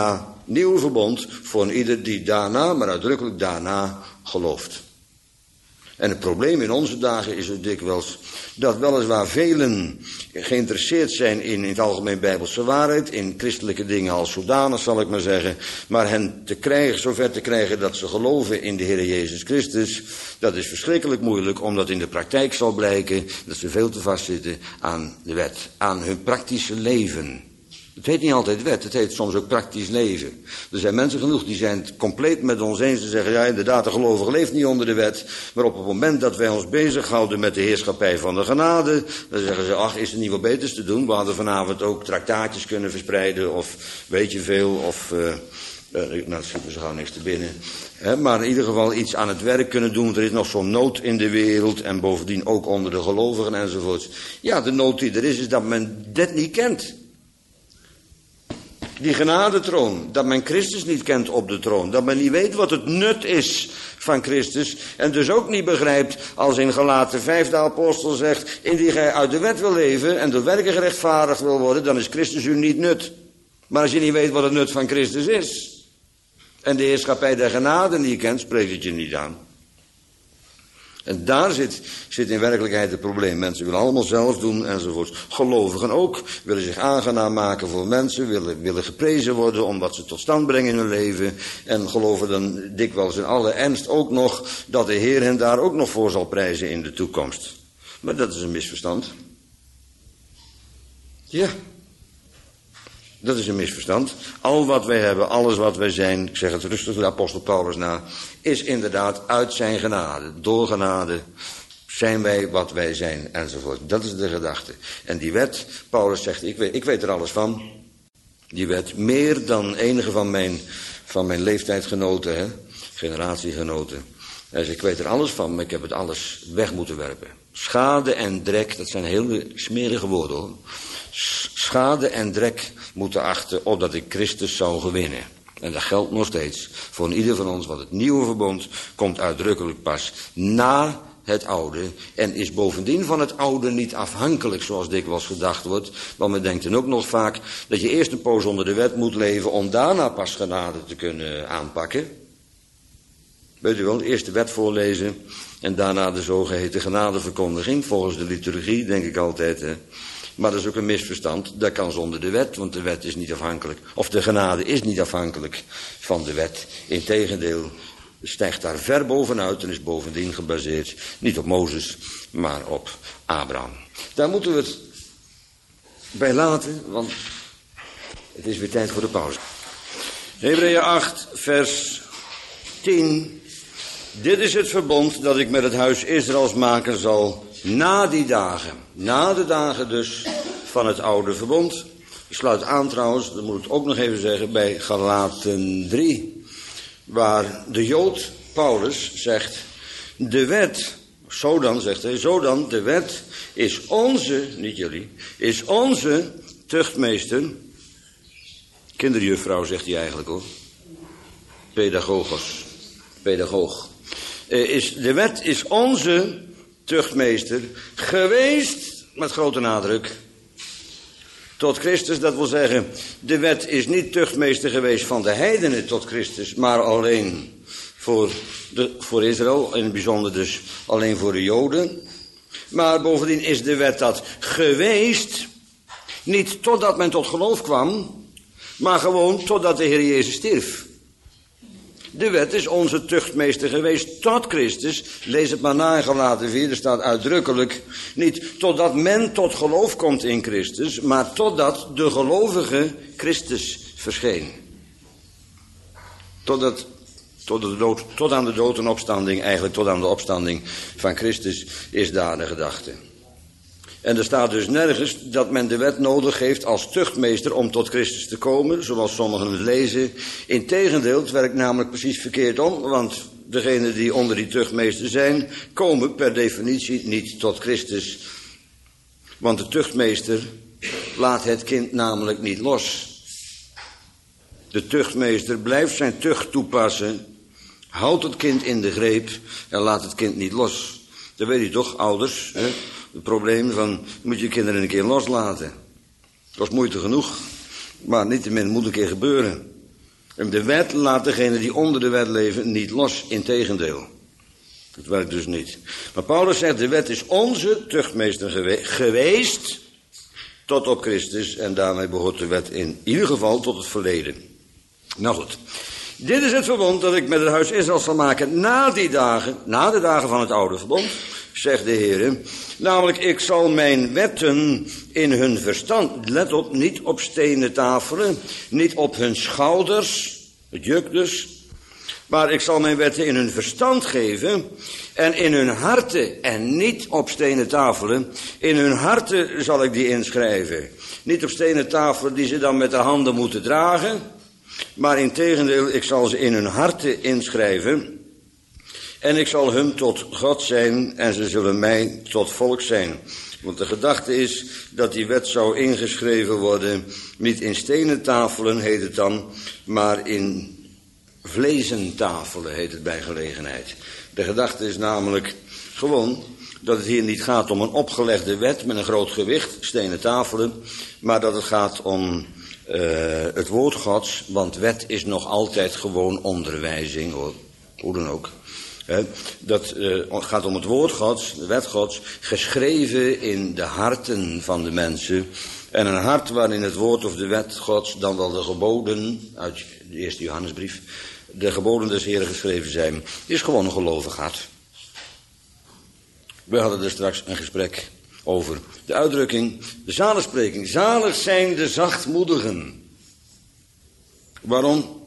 nieuw verbond voor een ieder die daarna, maar uitdrukkelijk daarna, gelooft. En het probleem in onze dagen is zo dikwijls dat weliswaar velen geïnteresseerd zijn in, in het algemeen bijbelse waarheid, in christelijke dingen als zodanig zal ik maar zeggen, maar hen te krijgen, zover te krijgen dat ze geloven in de Heer Jezus Christus, dat is verschrikkelijk moeilijk, omdat in de praktijk zal blijken dat ze veel te vastzitten aan de wet, aan hun praktische leven. Het heet niet altijd wet, het heet soms ook praktisch leven. Er zijn mensen genoeg die zijn het compleet met ons eens te zeggen, ja inderdaad, de gelovige leeft niet onder de wet. Maar op het moment dat wij ons bezighouden met de heerschappij van de genade, dan zeggen ze, ach, is er niet wat beters te doen? We hadden vanavond ook traktaatjes kunnen verspreiden, of weet je veel, of, uh, uh, nou, dat schiet me zo gauw niks te binnen. He, maar in ieder geval iets aan het werk kunnen doen, want er is nog zo'n nood in de wereld, en bovendien ook onder de gelovigen enzovoort. Ja, de nood die er is, is dat men dit niet kent. Die genadetroon, dat men Christus niet kent op de troon, dat men niet weet wat het nut is van Christus, en dus ook niet begrijpt als in Galaten vijf de apostel zegt, indien gij uit de wet wil leven en door werken gerechtvaardigd wil worden, dan is Christus u niet nut. Maar als je niet weet wat het nut van Christus is, en de heerschappij der genade niet kent, spreekt het je niet aan. En daar zit, zit in werkelijkheid het probleem. Mensen willen allemaal zelf doen enzovoort. Gelovigen ook, willen zich aangenaam maken voor mensen, willen, willen geprezen worden om wat ze tot stand brengen in hun leven. En geloven dan dikwijls in alle ernst ook nog dat de Heer hen daar ook nog voor zal prijzen in de toekomst. Maar dat is een misverstand. Ja. Dat is een misverstand. Al wat wij hebben, alles wat wij zijn, ik zeg het rustig de apostel Paulus na, is inderdaad uit zijn genade. Door genade zijn wij wat wij zijn, enzovoort. Dat is de gedachte. En die wet, Paulus zegt, ik weet, ik weet er alles van. Die wet, meer dan enige van mijn, van mijn leeftijdgenoten, hè, generatiegenoten. Hij zegt, ik weet er alles van, maar ik heb het alles weg moeten werpen. Schade en drek, dat zijn hele smerige woorden hoor. Schade en drek moeten achten opdat ik Christus zou gewinnen. En dat geldt nog steeds voor ieder van ons, want het nieuwe verbond komt uitdrukkelijk pas na het oude en is bovendien van het oude niet afhankelijk zoals dikwijls gedacht wordt. Want men denkt dan ook nog vaak dat je eerst een poos onder de wet moet leven om daarna pas genade te kunnen aanpakken. Weet u wel, eerst de wet voorlezen en daarna de zogeheten genadeverkondiging, volgens de liturgie denk ik altijd. Hè. Maar dat is ook een misverstand, dat kan zonder de wet, want de wet is niet afhankelijk, of de genade is niet afhankelijk van de wet. Integendeel, stijgt daar ver bovenuit en is bovendien gebaseerd, niet op Mozes, maar op Abraham. Daar moeten we het bij laten, want het is weer tijd voor de pauze. Hebreeën acht, vers tien. Dit is het verbond dat ik met het huis Israëls maken zal na die dagen. Na de dagen dus van het oude verbond. Ik sluit aan trouwens, dat moet ik ook nog even zeggen, bij Galaten drie. Waar de Jood Paulus zegt, de wet, zo dan zegt hij, zo dan, de wet is onze, niet jullie, is onze tuchtmeester. Kinderjuffrouw zegt hij eigenlijk hoor. Pedagogos, pedagoog. Is, de wet is onze tuchtmeester geweest, met grote nadruk, tot Christus. Dat wil zeggen, de wet is niet tuchtmeester geweest van de heidenen tot Christus, maar alleen voor, de, voor Israël, in het bijzonder dus alleen voor de Joden. Maar bovendien is de wet dat geweest, niet totdat men tot geloof kwam, maar gewoon totdat de Heer Jezus stierf. De wet is onze tuchtmeester geweest tot Christus. Lees het maar na in Galaten vier, er staat uitdrukkelijk niet totdat men tot geloof komt in Christus, maar totdat de gelovige Christus verscheen. Totdat, tot, de dood, tot aan de dood en opstanding, eigenlijk tot aan de opstanding van Christus is daar de gedachte. En er staat dus nergens dat men de wet nodig heeft als tuchtmeester om tot Christus te komen, zoals sommigen het lezen. Integendeel, het werkt namelijk precies verkeerd om, want degenen die onder die tuchtmeester zijn, komen per definitie niet tot Christus. Want de tuchtmeester laat het kind namelijk niet los. De tuchtmeester blijft zijn tucht toepassen, houdt het kind in de greep en laat het kind niet los. Dat weet u toch, ouders, hè? Het probleem van, je moet je kinderen een keer loslaten. Dat is moeite genoeg, maar niettemin moet een keer gebeuren. En de wet laat degene die onder de wet leven niet los, integendeel. Dat werkt dus niet. Maar Paulus zegt, de wet is onze tuchtmeester gewe- geweest tot op Christus. En daarmee behoort de wet in ieder geval tot het verleden. Nou goed. Dit is het verbond dat ik met het huis Israël zal maken na die dagen, na de dagen van het oude verbond, zegt de Heer. Namelijk, ik zal mijn wetten in hun verstand, let op, niet op stenen tafelen, niet op hun schouders, het juk dus, maar ik zal mijn wetten in hun verstand geven en in hun harten, en niet op stenen tafelen, in hun harten zal ik die inschrijven. Niet op stenen tafelen die ze dan met de handen moeten dragen, maar integendeel, ik zal ze in hun harten inschrijven. En ik zal hun tot God zijn en ze zullen mij tot volk zijn. Want de gedachte is dat die wet zou ingeschreven worden, niet in stenen tafelen heet het dan, maar in vlezen tafelen heet het bij gelegenheid. De gedachte is namelijk gewoon dat het hier niet gaat om een opgelegde wet met een groot gewicht, stenen tafelen, maar dat het gaat om uh, het woord Gods, want wet is nog altijd gewoon onderwijzing, hoor, hoe dan ook. He, dat uh, gaat om het woord Gods, de wet Gods, geschreven in de harten van de mensen. En een hart waarin het woord of de wet Gods, dan wel de geboden, uit de eerste Johannesbrief, de geboden des Heren geschreven zijn, is gewoon een gelovig hart. We hadden er straks een gesprek over de uitdrukking, de zaligspreking. Zalig zijn de zachtmoedigen. Waarom?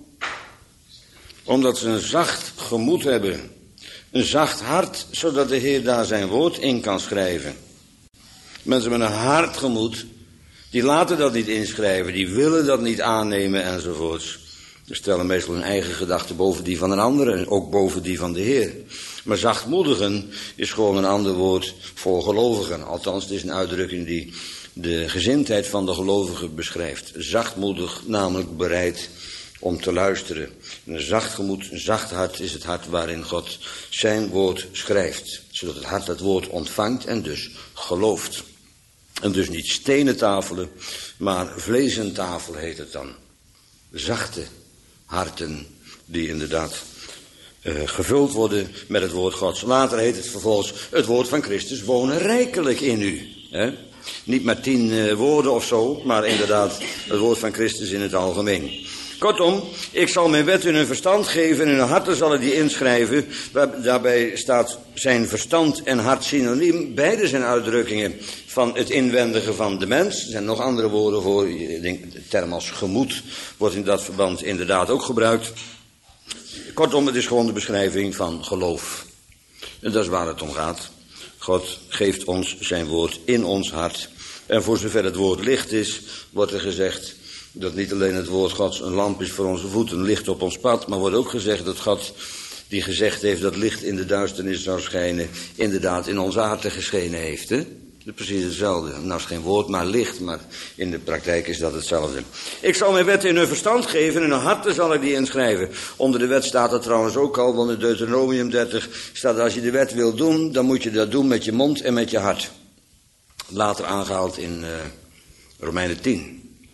Omdat ze een zacht gemoed hebben. Een zacht hart, zodat de Heer daar zijn woord in kan schrijven. Mensen met een hard gemoed, die laten dat niet inschrijven, die willen dat niet aannemen enzovoorts. Ze stellen meestal hun eigen gedachten boven die van een ander en ook boven die van de Heer. Maar zachtmoedigen is gewoon een ander woord voor gelovigen. Althans, het is een uitdrukking die de gezindheid van de gelovigen beschrijft. Zachtmoedig, namelijk bereid om te luisteren. Een zacht gemoed, een zacht hart is het hart waarin God zijn woord schrijft. Zodat het hart het woord ontvangt en dus gelooft. En dus niet stenen tafelen, maar vlezen tafel heet het dan. Zachte harten die inderdaad uh, gevuld worden met het woord Gods. Later heet het vervolgens, het woord van Christus wonen rijkelijk in u. Hè? Niet maar tien uh, woorden of zo, maar inderdaad het woord van Christus in het algemeen. Kortom, ik zal mijn wet in hun verstand geven en in hun harten zal ik die inschrijven. Daarbij staat zijn verstand en hart synoniem. Beide zijn uitdrukkingen van het inwendige van de mens. Er zijn nog andere woorden voor. Ik denk, de term als gemoed wordt in dat verband inderdaad ook gebruikt. Kortom, het is gewoon de beschrijving van geloof. En dat is waar het om gaat. God geeft ons zijn woord in ons hart. En voor zover het woord licht is, wordt er gezegd dat niet alleen het woord Gods een lamp is voor onze voeten, licht op ons pad, maar wordt ook gezegd dat God, die gezegd heeft dat licht in de duisternis zou schijnen, inderdaad in onze harten geschenen heeft. Hè? Dat is precies hetzelfde. Nou is geen woord, maar licht, maar in de praktijk is dat hetzelfde. Ik zal mijn wet in hun verstand geven en in hun harten zal ik die inschrijven. Onder de wet staat dat trouwens ook al, want in Deuteronomium dertig staat dat als je de wet wil doen, dan moet je dat doen met je mond en met je hart. Later aangehaald in uh, Romeinen tien.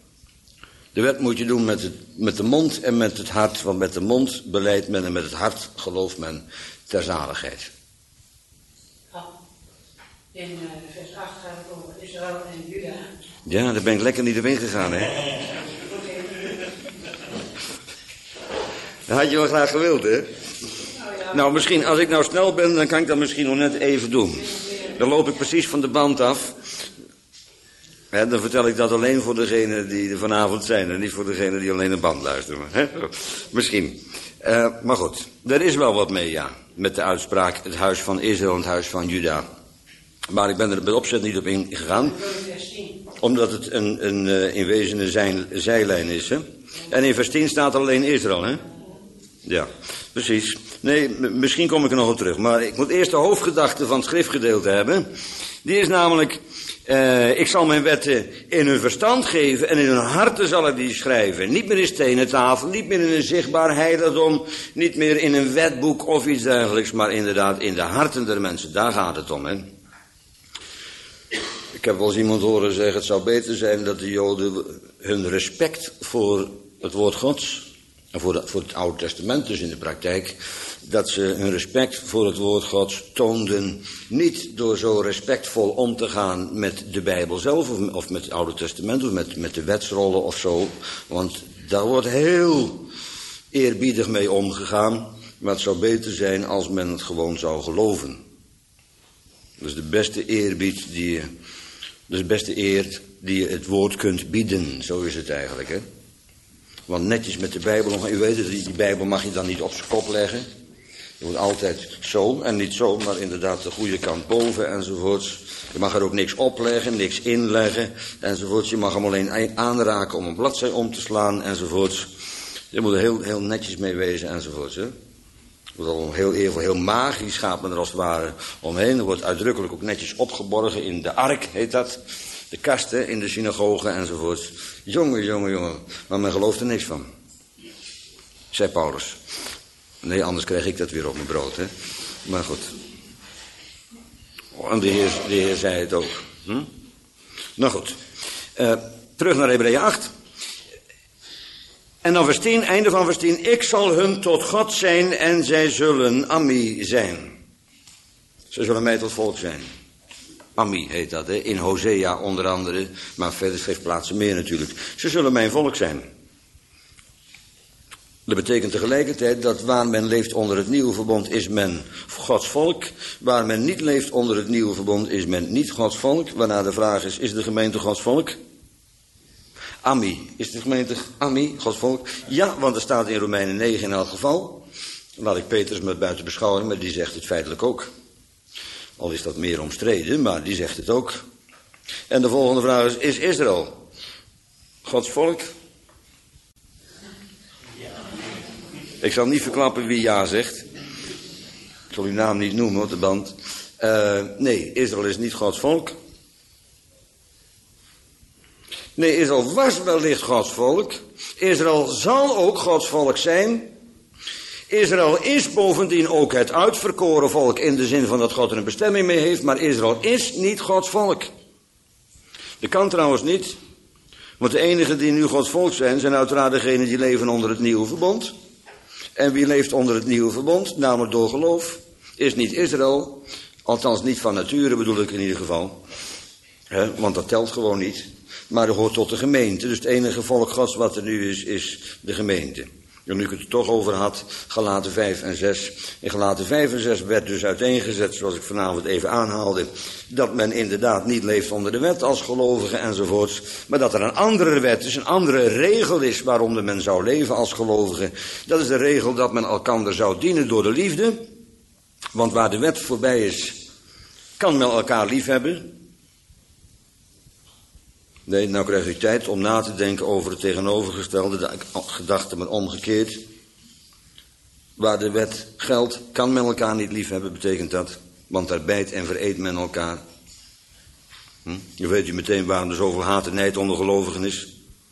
De wet moet je doen met, het, met de mond en met het hart, want met de mond belijdt men en met het hart gelooft men ter zaligheid. In uh, vers acht gaat het over Israël en Juda. Ja, daar ben ik lekker niet op ingegaan, hè? Dat had je wel graag gewild, hè? Nou, ja. Nou, misschien, als ik nou snel ben, dan kan ik dat misschien nog net even doen. Dan loop ik precies van de band af. He, dan vertel ik dat alleen voor degenen die er vanavond zijn en niet voor degenen die alleen een band luisteren. He? Misschien. Uh, maar goed, er is wel wat mee, ja. Met de uitspraak het huis van Israël en het huis van Juda. Maar ik ben er bij opzet niet op ingegaan. Omdat het een, een, uh, in wezen een zij, zijlijn is. Hè? En in vers tien staat er alleen Israël, hè? Ja, precies. Nee, m- misschien kom ik er nog op terug. Maar ik moet eerst de hoofdgedachte van het schriftgedeelte hebben. Die is namelijk, uh, ik zal mijn wetten in hun verstand geven en in hun harten zal ik die schrijven. Niet meer in stenen tafel, niet meer in een zichtbaar heiligdom, niet meer in een wetboek of iets dergelijks, maar inderdaad in de harten der mensen. Daar gaat het om, hè. Ik heb wel eens iemand horen zeggen, het zou beter zijn dat de Joden hun respect voor het woord Gods en voor, de, voor het Oude Testament dus in de praktijk, dat ze hun respect voor het woord Gods toonden, niet door zo respectvol om te gaan met de Bijbel zelf, of, of met het Oude Testament, of met, met de wetsrollen of zo, want daar wordt heel eerbiedig mee omgegaan, maar het zou beter zijn als men het gewoon zou geloven. Dat is de beste eerbied die je, dat is de beste eer die je het woord kunt bieden, zo is het eigenlijk, hè. Want netjes met de Bijbel, u weet het, die Bijbel mag je dan niet op zijn kop leggen. Je moet altijd zo, en niet zo, maar inderdaad de goede kant boven enzovoorts. Je mag er ook niks opleggen, niks inleggen enzovoorts. Je mag hem alleen aanraken om een bladzij om te slaan enzovoorts. Je moet er heel, heel netjes mee wezen enzovoorts. Hè? Het wordt al heel eervol, heel magisch gaat men er als het ware omheen. Er wordt uitdrukkelijk ook netjes opgeborgen in de ark, heet dat. De kasten in de synagogen enzovoorts. Jongen, jongen, jongen. Maar men gelooft er niks van. Zei Paulus. Nee, anders krijg ik dat weer op mijn brood, hè. Maar goed. En de Heer, de Heer zei het ook. Hm? Nou goed. Uh, terug naar Hebreeën acht. En dan vers tien, einde van vers tien. Ik zal hun tot God zijn en zij zullen Ami zijn. Ze zullen mij tot volk zijn. Ami heet dat, hè? In Hosea onder andere, maar verder geeft plaatsen meer natuurlijk. Ze zullen mijn volk zijn. Dat betekent tegelijkertijd dat waar men leeft onder het nieuwe verbond is men Gods volk. Waar men niet leeft onder het nieuwe verbond is men niet Gods volk. Waarna de vraag is, is de gemeente Gods volk? Ami, is de gemeente Ami, Gods volk? Ja, want er staat in Romeinen negen in elk geval. Laat ik Petrus met buiten beschouwing, maar die zegt het feitelijk ook. Al is dat meer omstreden, maar die zegt het ook. En de volgende vraag is, is Israël Gods volk? Ik zal niet verklappen wie ja zegt. Ik zal uw naam niet noemen op de band. Uh, nee, Israël is niet Gods volk. Nee, Israël was wellicht Gods volk. Israël zal ook Gods volk zijn. Israël is bovendien ook het uitverkoren volk in de zin van dat God er een bestemming mee heeft. Maar Israël is niet Gods volk. Dat kan trouwens niet. Want de enigen die nu Gods volk zijn, zijn uiteraard degenen die leven onder het nieuwe verbond. En wie leeft onder het nieuwe verbond, namelijk door geloof, is niet Israël. Althans niet van nature bedoel ik in ieder geval. He, want dat telt gewoon niet. Maar dat hoort tot de gemeente. Dus het enige volk Gods wat er nu is, is de gemeente. En nu ik het er toch over had, Galaten vijf en zes. In Galaten vijf en zes werd dus uiteengezet, zoals ik vanavond even aanhaalde, dat men inderdaad niet leeft onder de wet als gelovige enzovoorts. Maar dat er een andere wet is, een andere regel is waarom men zou leven als gelovige. Dat is de regel dat men elkander zou dienen door de liefde. Want waar de wet voorbij is, kan men elkaar lief hebben. Nee, nou krijg u tijd om na te denken over het tegenovergestelde, de gedachte maar omgekeerd. Waar de wet geldt, kan men elkaar niet lief hebben, betekent dat. Want daar bijt en vereet men elkaar. Hm? Je weet u meteen waarom er zoveel haat en nijd onder gelovigen is.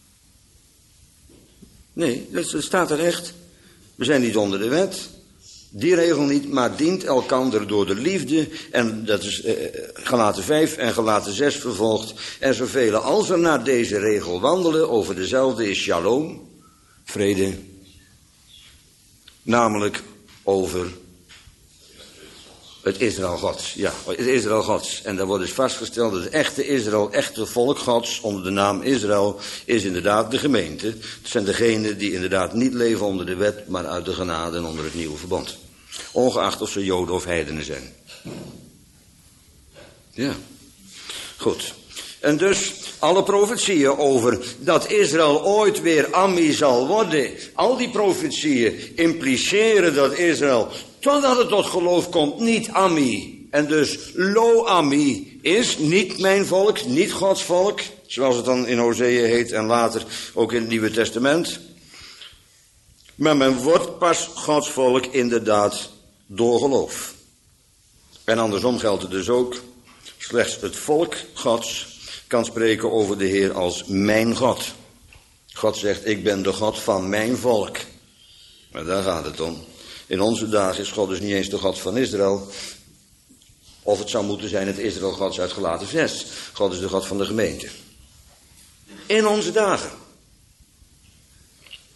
Nee, dat staat er echt. We zijn niet onder de wet. Die regel niet, maar dient elkander door de liefde. En dat is eh, Galaten vijf en Galaten zes vervolgd. En zoveel als er naar deze regel wandelen, over dezelfde is shalom, vrede. Namelijk over het Israël Gods. Ja, het Israël Gods. En daar wordt dus vastgesteld dat het echte Israël, echte volk Gods, onder de naam Israël, is inderdaad de gemeente. Het zijn degenen die inderdaad niet leven onder de wet, maar uit de genade en onder het nieuwe verbond. Ongeacht of ze Joden of heidenen zijn. Ja. Goed. En dus alle profetieën over dat Israël ooit weer Ami zal worden. Al die profetieën impliceren dat Israël, totdat het tot geloof komt, niet Ami. En dus Lo Ami is niet mijn volk, niet Gods volk. Zoals het dan in Hosea heet en later ook in het Nieuwe Testament. Maar men wordt pas Gods volk inderdaad door geloof. En andersom geldt het dus ook. Slechts het volk Gods kan spreken over de Heer als mijn God. God zegt, ik ben de God van mijn volk. Maar daar gaat het om. In onze dagen is God dus niet eens de God van Israël. Of het zou moeten zijn het Israël Gods uit Galaten zes. God is de God van de gemeente. In onze dagen.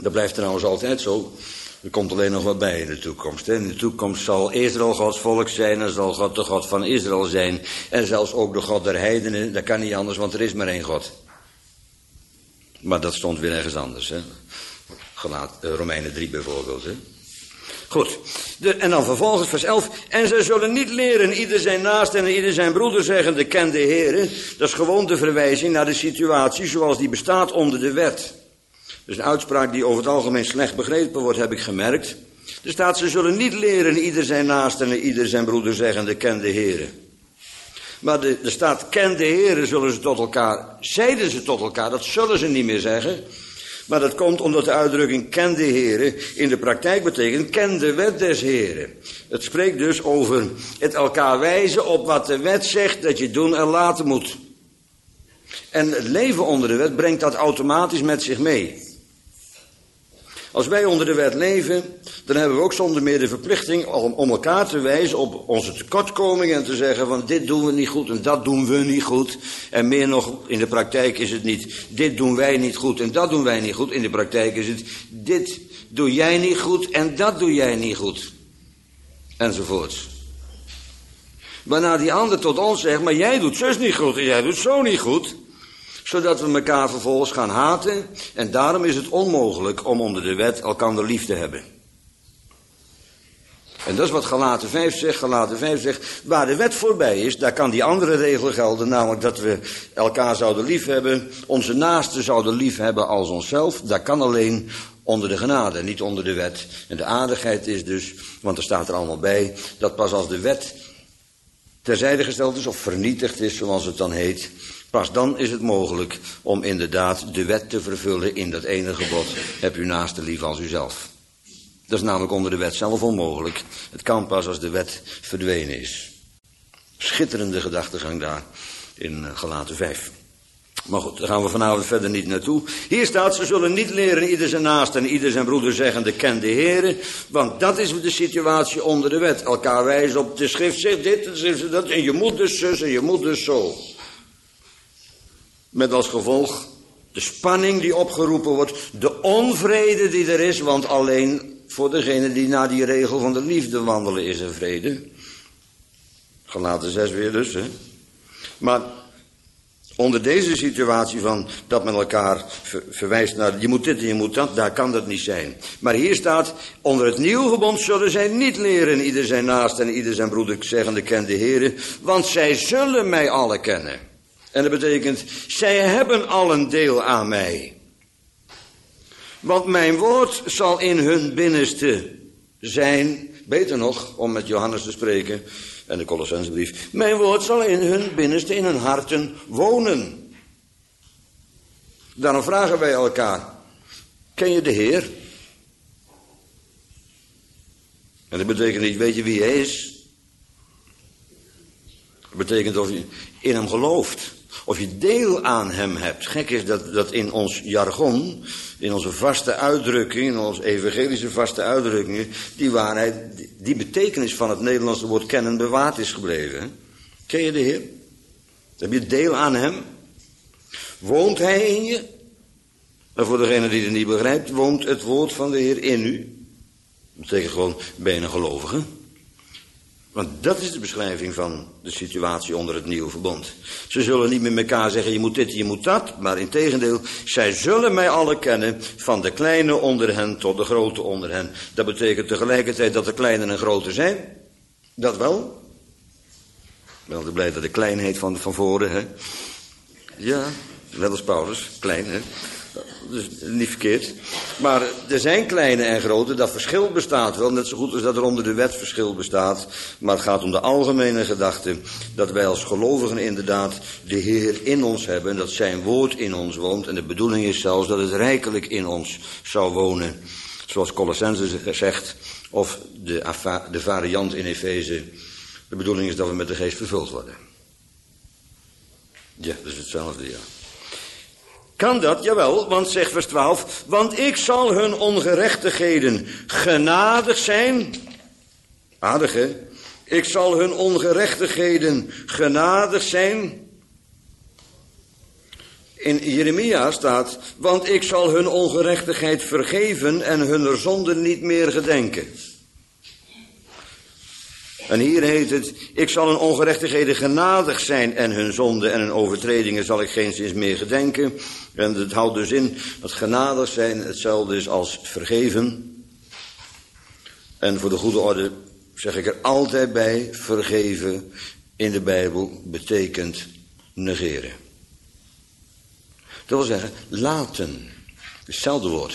Dat blijft trouwens altijd zo. Er komt alleen nog wat bij in de toekomst. Hè. In de toekomst zal Israël Gods volk zijn en zal God de God van Israël zijn. En zelfs ook de God der heidenen. Dat kan niet anders, want er is maar één God. Maar dat stond weer ergens anders. Hè. Gelaat, uh, Romeinen drie bijvoorbeeld. Hè. Goed. De, en dan vervolgens vers elf. En zij zullen niet leren ieder zijn naast en ieder zijn broeder zeggende ken de Heere. Dat is gewoon de verwijzing naar de situatie zoals die bestaat onder de wet. Dus een uitspraak die over het algemeen slecht begrepen wordt, heb ik gemerkt. Er staat, ze zullen niet leren ieder zijn naast en ieder zijn broeder zeggende ken de Heere. Maar de, er staat, ken de Heere, zullen ze tot elkaar, zeiden ze tot elkaar, dat zullen ze niet meer zeggen. Maar dat komt omdat de uitdrukking ken de Heere in de praktijk betekent, ken de wet des Heeren. Het spreekt dus over het elkaar wijzen op wat de wet zegt dat je doen en laten moet. En het leven onder de wet brengt dat automatisch met zich mee. Als wij onder de wet leven, dan hebben we ook zonder meer de verplichting om, om elkaar te wijzen op onze tekortkomingen en te zeggen van dit doen we niet goed en dat doen we niet goed. En meer nog, in de praktijk is het niet dit doen wij niet goed en dat doen wij niet goed. In de praktijk is het dit doe jij niet goed en dat doe jij niet goed. Enzovoorts. Waarna die ander tot ons zegt, maar jij doet zus niet goed en jij doet zo niet goed. Zodat we elkaar vervolgens gaan haten. En daarom is het onmogelijk om onder de wet elkander lief te hebben. En dat is wat Galaten vijf zegt. Galaten vijf zegt, waar de wet voorbij is, daar kan die andere regel gelden. Namelijk dat we elkaar zouden lief hebben. Onze naasten zouden lief hebben als onszelf. Dat kan alleen onder de genade, niet onder de wet. En de aardigheid is dus, want er staat er allemaal bij, dat pas als de wet terzijde gesteld is of vernietigd is, zoals het dan heet, pas dan is het mogelijk om inderdaad de wet te vervullen in dat ene gebod. Heb uw naaste lief als uzelf. Dat is namelijk onder de wet zelf onmogelijk. Het kan pas als de wet verdwenen is. Schitterende gedachtegang daar in Galaten vijf. Maar goed, daar gaan we vanavond verder niet naartoe. Hier staat, ze zullen niet leren ieder zijn naast en ieder zijn broeder zeggende ken de Heere. Want dat is de situatie onder de wet. Elkaar wijzen op de schrift zegt dit, de schrift zegt dat. En je moet dus zus en je moet dus zo. Met als gevolg de spanning die opgeroepen wordt. De onvrede die er is. Want alleen voor degene die naar die regel van de liefde wandelen is er vrede. Galaten zes weer dus. Hè. Maar onder deze situatie van dat men elkaar ver, verwijst naar je moet dit en je moet dat. Daar kan dat niet zijn. Maar hier staat, onder het nieuwe verbond zullen zij niet leren. Ieder zijn naast en ieder zijn broeder zeggende ken de Heere. Want zij zullen mij alle kennen. En dat betekent, zij hebben al een deel aan mij. Want mijn woord zal in hun binnenste zijn. Beter nog, om met Johannes te spreken en de Colossensebrief. Mijn woord zal in hun binnenste, in hun harten wonen. Daarom vragen wij elkaar, ken je de Heer? En dat betekent niet, weet je wie hij is? Dat betekent of je in hem gelooft. Of je deel aan hem hebt. Gek is dat, dat in ons jargon, in onze vaste uitdrukking, in onze evangelische vaste uitdrukkingen, die waarheid, die, die betekenis van het Nederlandse woord kennen bewaard is gebleven. Hè? Ken je de Heer? Heb je deel aan hem? Woont hij in je? En voor degene die het niet begrijpt, woont het woord van de Heer in u? Dat betekent gewoon, ben je een gelovige? Want dat is de beschrijving van de situatie onder het nieuwe verbond. Ze zullen niet met elkaar zeggen, je moet dit, je moet dat. Maar integendeel, zij zullen mij alle kennen, van de kleine onder hen tot de grote onder hen. Dat betekent tegelijkertijd dat de kleinen en grote zijn. Dat wel. Ik ben altijd blij dat de klein heet van, van voren, hè. Ja, net als Paulus, klein, hè. Dus niet verkeerd. Maar er zijn kleine en grote, dat verschil bestaat wel, net zo goed als dat er onder de wet verschil bestaat. Maar het gaat om de algemene gedachte dat wij als gelovigen inderdaad de Heer in ons hebben en dat zijn woord in ons woont. En de bedoeling is zelfs dat het rijkelijk in ons zou wonen. Zoals Colossense zegt, of de, de variant in Efeze. De bedoeling is dat we met de geest vervuld worden. Ja, dat is hetzelfde, ja. Kan dat? Jawel, want zegt vers twaalf, want ik zal hun ongerechtigheden genadig zijn. Aardig, hè? Ik zal hun ongerechtigheden genadig zijn. In Jeremia staat, want ik zal hun ongerechtigheid vergeven en hun zonden niet meer gedenken. En hier heet het, ik zal hun ongerechtigheden genadig zijn en hun zonden en hun overtredingen zal ik geenszins meer gedenken. En het houdt dus in dat genadig zijn hetzelfde is als vergeven. En voor de goede orde zeg ik er altijd bij, vergeven in de Bijbel betekent negeren. Dat wil zeggen, laten. Hetzelfde woord.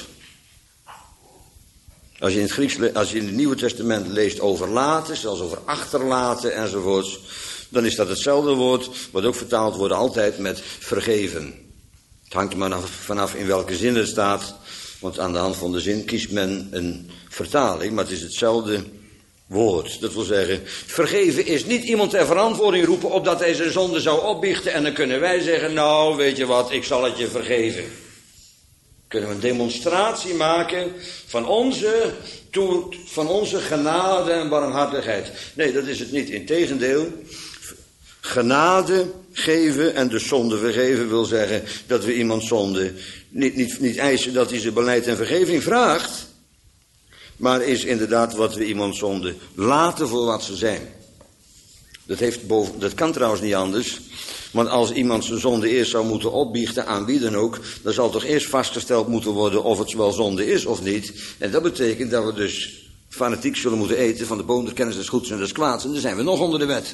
Als je in het Grieks, als je in het Nieuwe Testament leest over laten, zelfs over achterlaten enzovoorts, dan is dat hetzelfde woord, wat ook vertaald wordt altijd met vergeven. Het hangt er maar vanaf in welke zin het staat, want aan de hand van de zin kiest men een vertaling, maar het is hetzelfde woord. Dat wil zeggen, vergeven is niet iemand ter verantwoording roepen opdat hij zijn zonde zou opbiechten en dan kunnen wij zeggen, nou weet je wat, ik zal het je vergeven. Kunnen we een demonstratie maken van onze, toe, van onze genade en barmhartigheid. Nee, dat is het niet. Integendeel, genade geven en de zonde vergeven wil zeggen dat we iemand zonde niet, niet, niet eisen dat hij zijn beleid en vergeving vraagt. Maar is inderdaad wat we iemand zonde laten voor wat ze zijn. Dat, heeft boven, dat kan trouwens niet anders. Want als iemand zijn zonde eerst zou moeten opbiechten aan wie dan ook, dan zal toch eerst vastgesteld moeten worden of het wel zonde is of niet. En dat betekent dat we dus fanatiek zullen moeten eten van de boom der kennis des goeds en des kwaads. En dan zijn we nog onder de wet.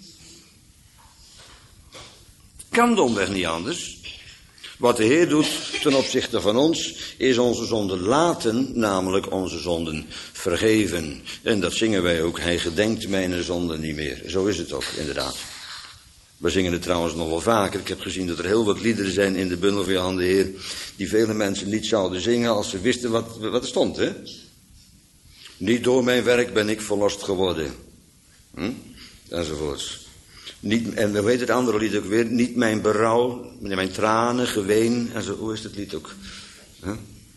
Kan domweg niet anders. Wat de Heer doet ten opzichte van ons, is onze zonden laten, namelijk onze zonden vergeven. En dat zingen wij ook, hij gedenkt mijn zonden niet meer. Zo is het ook, inderdaad. We zingen het trouwens nog wel vaker. Ik heb gezien dat er heel wat liederen zijn in de bundel van Johan de Heer, die vele mensen niet zouden zingen als ze wisten wat, wat er stond, hè? Niet door mijn werk ben ik verlost geworden. Hm? Enzovoorts. Niet, en we weten het andere lied ook weer, niet mijn berouw, mijn tranen, geween, en zo, hoe is het lied ook? Huh?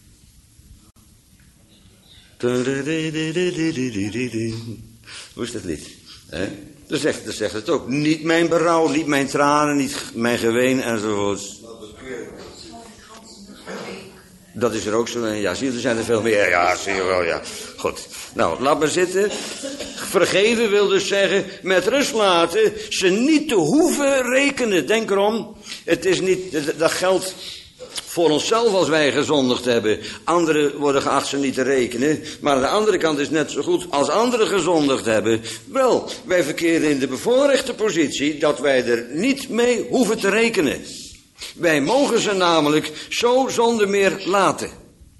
Hoe is dat lied? He? Dan, zegt, dan zegt het ook, niet mijn berouw, niet mijn tranen, niet mijn geween, enzovoorts. Dat is er ook zo, ja, zie je, er zijn er veel meer, ja, zie je wel, ja. Goed, nou, laat maar zitten. Vergeven wil dus zeggen, met rust laten, ze niet te hoeven rekenen. Denk erom, het is niet, dat geldt voor onszelf als wij gezondigd hebben. Anderen worden geacht ze niet te rekenen. Maar aan de andere kant is net zo goed, als anderen gezondigd hebben. Wel, wij verkeren in de bevoorrechte positie dat wij er niet mee hoeven te rekenen. Wij mogen ze namelijk zo zonder meer laten.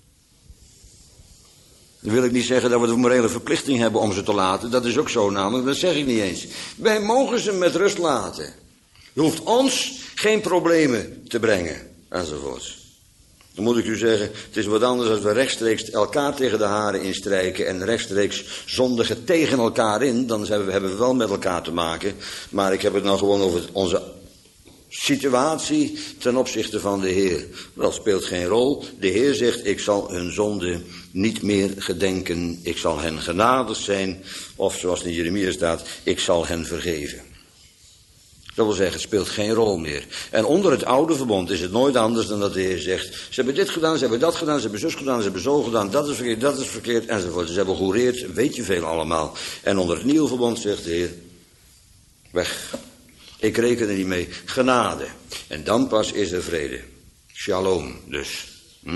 Dan wil ik niet zeggen dat we de morele verplichting hebben om ze te laten. Dat is ook zo namelijk, dat zeg ik niet eens. Wij mogen ze met rust laten. Je hoeft ons geen problemen te brengen, enzovoorts. Dan moet ik u zeggen, het is wat anders als we rechtstreeks elkaar tegen de haren instrijken en rechtstreeks zondigen tegen elkaar in. Dan hebben we wel met elkaar te maken. Maar ik heb het nou gewoon over onze situatie ten opzichte van de Heer. Dat speelt geen rol. De Heer zegt, ik zal hun zonde niet meer gedenken. Ik zal hen genadig zijn. Of zoals in Jeremia staat, ik zal hen vergeven. Dat wil zeggen, het speelt geen rol meer. En onder het oude verbond is het nooit anders dan dat de Heer zegt, ze hebben dit gedaan, ze hebben dat gedaan, ze hebben zus gedaan, ze hebben zo gedaan, dat is verkeerd, dat is verkeerd, enzovoort. Ze hebben gehoereerd, weet je veel allemaal. En onder het nieuwe verbond zegt de Heer, weg. Ik reken er niet mee. Genade. En dan pas is er vrede. Shalom dus. Hm?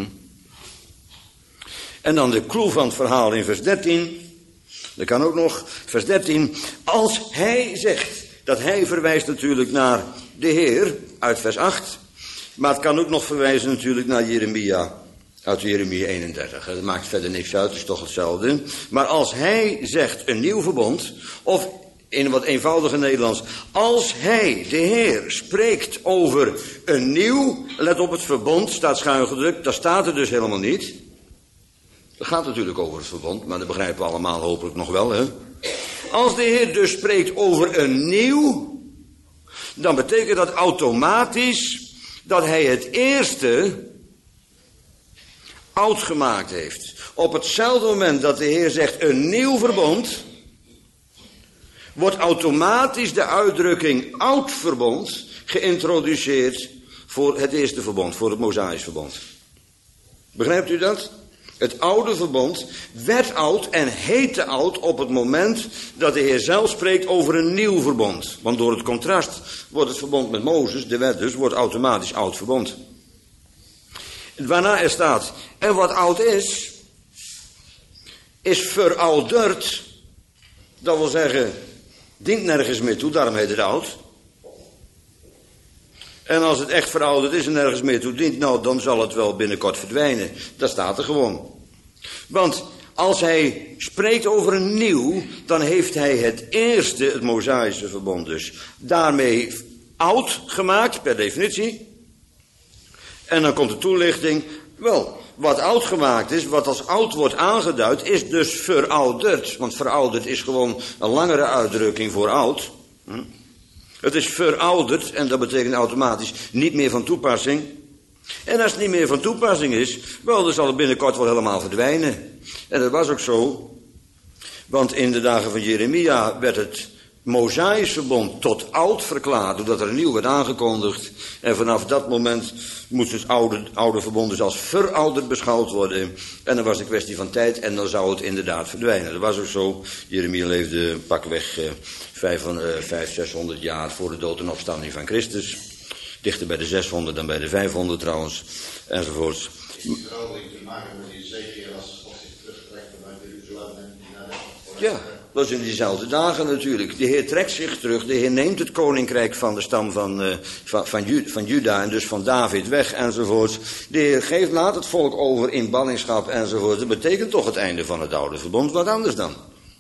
En dan de clue van het verhaal in vers dertien. Dat kan ook nog. Vers dertien. Als hij zegt. Dat hij verwijst natuurlijk naar de Heer. Uit vers acht. Maar het kan ook nog verwijzen natuurlijk naar Jeremia. Uit Jeremia eenendertig. Dat maakt verder niks uit. Het is toch hetzelfde. Maar als hij zegt een nieuw verbond. Of in wat eenvoudige Nederlands. Als hij, de Heer, spreekt over een nieuw, let op het verbond, staat schuin gedrukt, dat staat er dus helemaal niet. Het gaat natuurlijk over het verbond, maar dat begrijpen we allemaal hopelijk nog wel, hè. Als de Heer dus spreekt over een nieuw, dan betekent dat automatisch dat hij het eerste oud gemaakt heeft. Op hetzelfde moment dat de Heer zegt een nieuw verbond, wordt automatisch de uitdrukking oud verbond geïntroduceerd voor het eerste verbond, voor het Mosaïsch verbond. Begrijpt u dat? Het oude verbond werd oud en heette oud op het moment dat de Heer zelf spreekt over een nieuw verbond. Want door het contrast wordt het verbond met Mozes, de wet dus, wordt automatisch oud verbond. Waarna er staat, en wat oud is, is verouderd. Dat wil zeggen, dient nergens meer toe, daarom heet het oud. En als het echt verouderd is en nergens meer toe dient, nou, dan zal het wel binnenkort verdwijnen. Dat staat er gewoon. Want als hij spreekt over een nieuw, dan heeft hij het eerste, het Mosaïsche verbond dus, daarmee oud gemaakt, per definitie. En dan komt de toelichting, wel, wat oud gemaakt is, wat als oud wordt aangeduid, is dus verouderd. Want verouderd is gewoon een langere uitdrukking voor oud. Hm? Het is verouderd en dat betekent automatisch niet meer van toepassing. En als het niet meer van toepassing is, wel, dan zal het binnenkort wel helemaal verdwijnen. En dat was ook zo, want in de dagen van Jeremia werd het Mosaïsche verbond tot oud verklaard, doordat er een nieuw werd aangekondigd. En vanaf dat moment moest het oude, oude verbond dus als verouderd beschouwd worden. En dan was het een kwestie van tijd en dan zou het inderdaad verdwijnen. Dat was ook zo. Jeremia leefde pakweg eh, vijf, zeshonderd jaar voor de dood en opstanding van Christus. Dichter bij de zeshonderd dan bij de vijfhonderd trouwens, enzovoorts. Is die verhouding te maken met Ezekiel als als zich terugtrekt vanuit Jeruzalem en naar de... Ja, dat is in diezelfde dagen natuurlijk. De Heer trekt zich terug, de Heer neemt het koninkrijk van de stam van, uh, van, van, Ju, van Juda en dus van David weg enzovoorts. De Heer geeft, laat het volk over in ballingschap enzovoorts. Dat betekent toch het einde van het oude verbond, wat anders dan?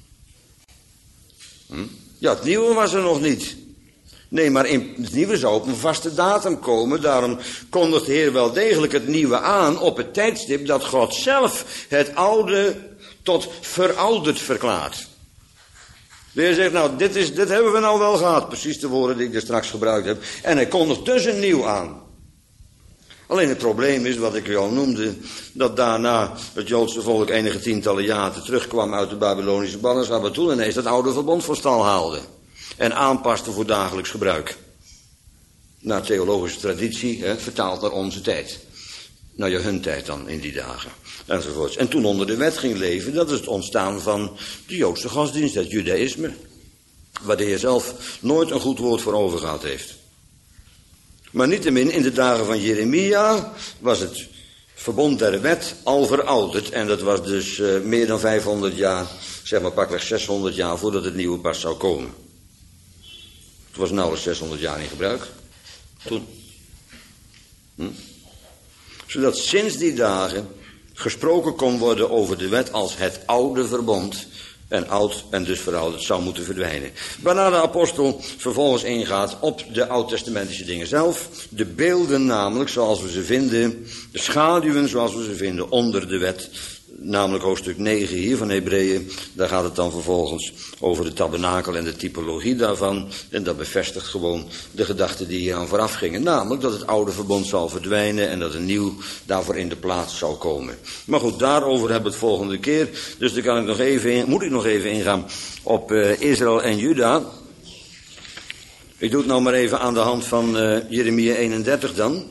Hm? Ja, het nieuwe was er nog niet. Nee, maar in het nieuwe zou op een vaste datum komen. Daarom kondigt de Heer wel degelijk het nieuwe aan op het tijdstip dat God zelf het oude tot verouderd verklaart. De Heer zegt, nou, dit, is, dit hebben we nou wel gehad. Precies de woorden die ik er straks gebruikt heb. En hij kondigt dus een nieuw aan. Alleen het probleem is, wat ik u al noemde, dat daarna het Joodse volk enige tientallen jaren terugkwam uit de Babylonische ballingschap en toen ineens dat oude verbond van stal haalde. En aanpaste voor dagelijks gebruik. Naar theologische traditie, hè, vertaald naar onze tijd. Nou ja, hun tijd dan in die dagen. Enzovoorts. En toen onder de wet ging leven, dat is het ontstaan van de Joodse godsdienst, het judaïsme. Waar de Heer zelf nooit een goed woord voor over gehad heeft. Maar niettemin, in de dagen van Jeremia was het verbond der wet al verouderd. En dat was dus uh, meer dan vijfhonderd jaar, zeg maar pakweg zeshonderd jaar voordat het nieuwe pas zou komen. Het was nauwelijks zeshonderd jaar in gebruik. Toen. Hm? Zodat sinds die dagen gesproken kon worden over de wet als het oude verbond. En oud en dus verouderd zou moeten verdwijnen. Waarna de apostel vervolgens ingaat op de oud-testamentische dingen zelf. De beelden namelijk zoals we ze vinden. De schaduwen zoals we ze vinden onder de wet. Namelijk hoofdstuk negen hier van Hebreeën. Daar gaat het dan vervolgens over de tabernakel en de typologie daarvan. En dat bevestigt gewoon de gedachten die hier aan vooraf gingen. Namelijk dat het oude verbond zal verdwijnen en dat een nieuw daarvoor in de plaats zal komen. Maar goed, daarover hebben we het volgende keer. Dus dan kan ik nog even in, moet ik nog even ingaan op uh, Israël en Juda. Ik doe het nou maar even aan de hand van uh, Jeremia eenendertig dan.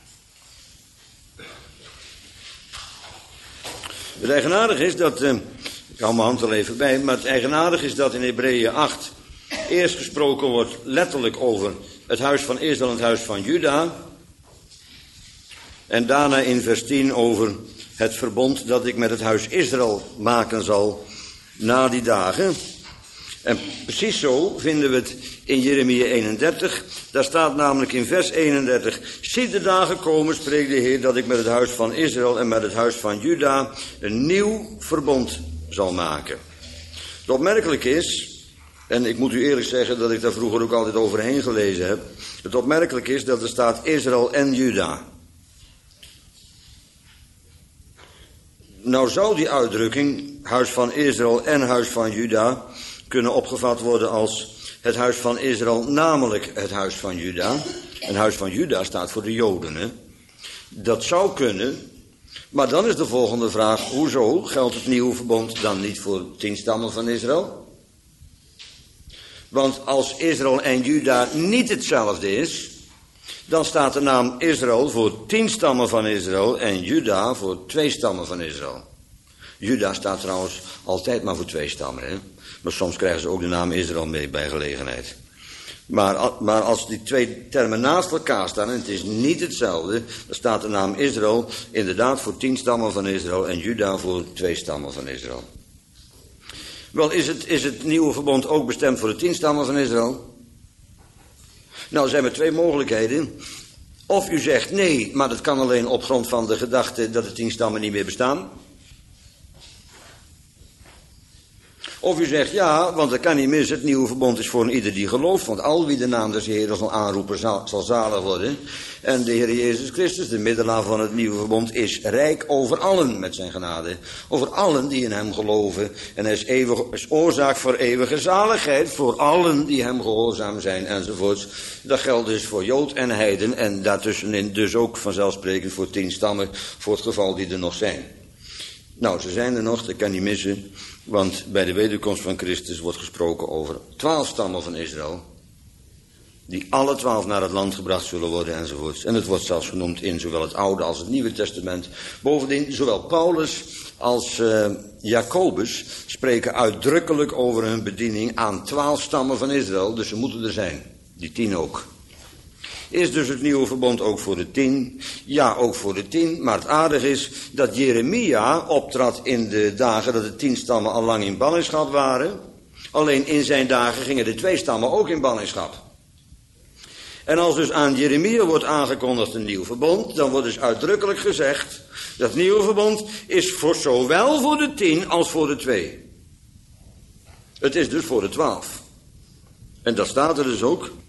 Het eigenaardige is dat, uh, ik hou mijn hand er even bij, maar het eigenaardige is dat in Hebreeën acht eerst gesproken wordt letterlijk over het huis van Israël en het huis van Juda. En daarna in vers tien over het verbond dat ik met het huis Israël maken zal na die dagen. En precies zo vinden we het in Jeremia eenendertig. Daar staat namelijk in vers eenendertig. Zie de dagen komen, spreekt de Heer, dat ik met het huis van Israël en met het huis van Juda een nieuw verbond zal maken. Het opmerkelijke is, en ik moet u eerlijk zeggen dat ik daar vroeger ook altijd overheen gelezen heb. Het opmerkelijke is dat er staat Israël en Juda. Nou zou die uitdrukking, huis van Israël en huis van Juda, kunnen opgevat worden als het huis van Israël, namelijk het huis van Juda. En huis van Juda staat voor de Joden, hè. Dat zou kunnen, maar dan is de volgende vraag, hoezo geldt het nieuwe verbond dan niet voor tien stammen van Israël? Want als Israël en Juda niet hetzelfde is, Dan staat de naam Israël voor tien stammen van Israël en Juda voor twee stammen van Israël. Juda staat trouwens altijd maar voor twee stammen, hè? Maar soms krijgen ze ook de naam Israël mee bij gelegenheid. Maar, maar als die twee termen naast elkaar staan en het is niet hetzelfde, dan staat de naam Israël inderdaad voor tien stammen van Israël en Juda voor twee stammen van Israël. Wel, is het, is het nieuwe verbond ook bestemd voor de tien stammen van Israël? Nou, er zijn maar twee mogelijkheden. Of u zegt nee, maar dat kan alleen op grond van de gedachte dat de tien stammen niet meer bestaan. Of u zegt ja, want dat kan niet mis, het nieuwe verbond is voor een ieder die gelooft. Want al wie de naam des Heeren zal aanroepen zal, zal zalig worden. En de Heer Jezus Christus, de middelaar van het nieuwe verbond, is rijk over allen met zijn genade. Over allen die in hem geloven. En hij is, eeuwig, is oorzaak voor eeuwige zaligheid voor allen die hem gehoorzaam zijn enzovoorts. Dat geldt dus voor Jood en Heiden en daartussenin dus ook vanzelfsprekend voor tien stammen voor het geval die er nog zijn. Nou, ze zijn er nog, dat kan niet missen. Want bij de wederkomst van Christus wordt gesproken over twaalf stammen van Israël. Die alle twaalf naar het land gebracht zullen worden enzovoorts. En het wordt zelfs genoemd in zowel het Oude als het Nieuwe Testament. Bovendien, zowel Paulus als uh, Jacobus spreken uitdrukkelijk over hun bediening aan twaalf stammen van Israël. Dus ze moeten er zijn, die tien ook. Is dus het nieuwe verbond ook voor de tien? Ja, ook voor de tien. Maar het aardige is dat Jeremia optrad in de dagen dat de tien stammen al lang in ballingschap waren. Alleen in zijn dagen gingen de twee stammen ook in ballingschap. En als dus aan Jeremia wordt aangekondigd een nieuw verbond, dan wordt dus uitdrukkelijk gezegd dat het nieuwe verbond is voor zowel voor de tien als voor de twee. Het is dus voor de twaalf. En dat staat er dus ook.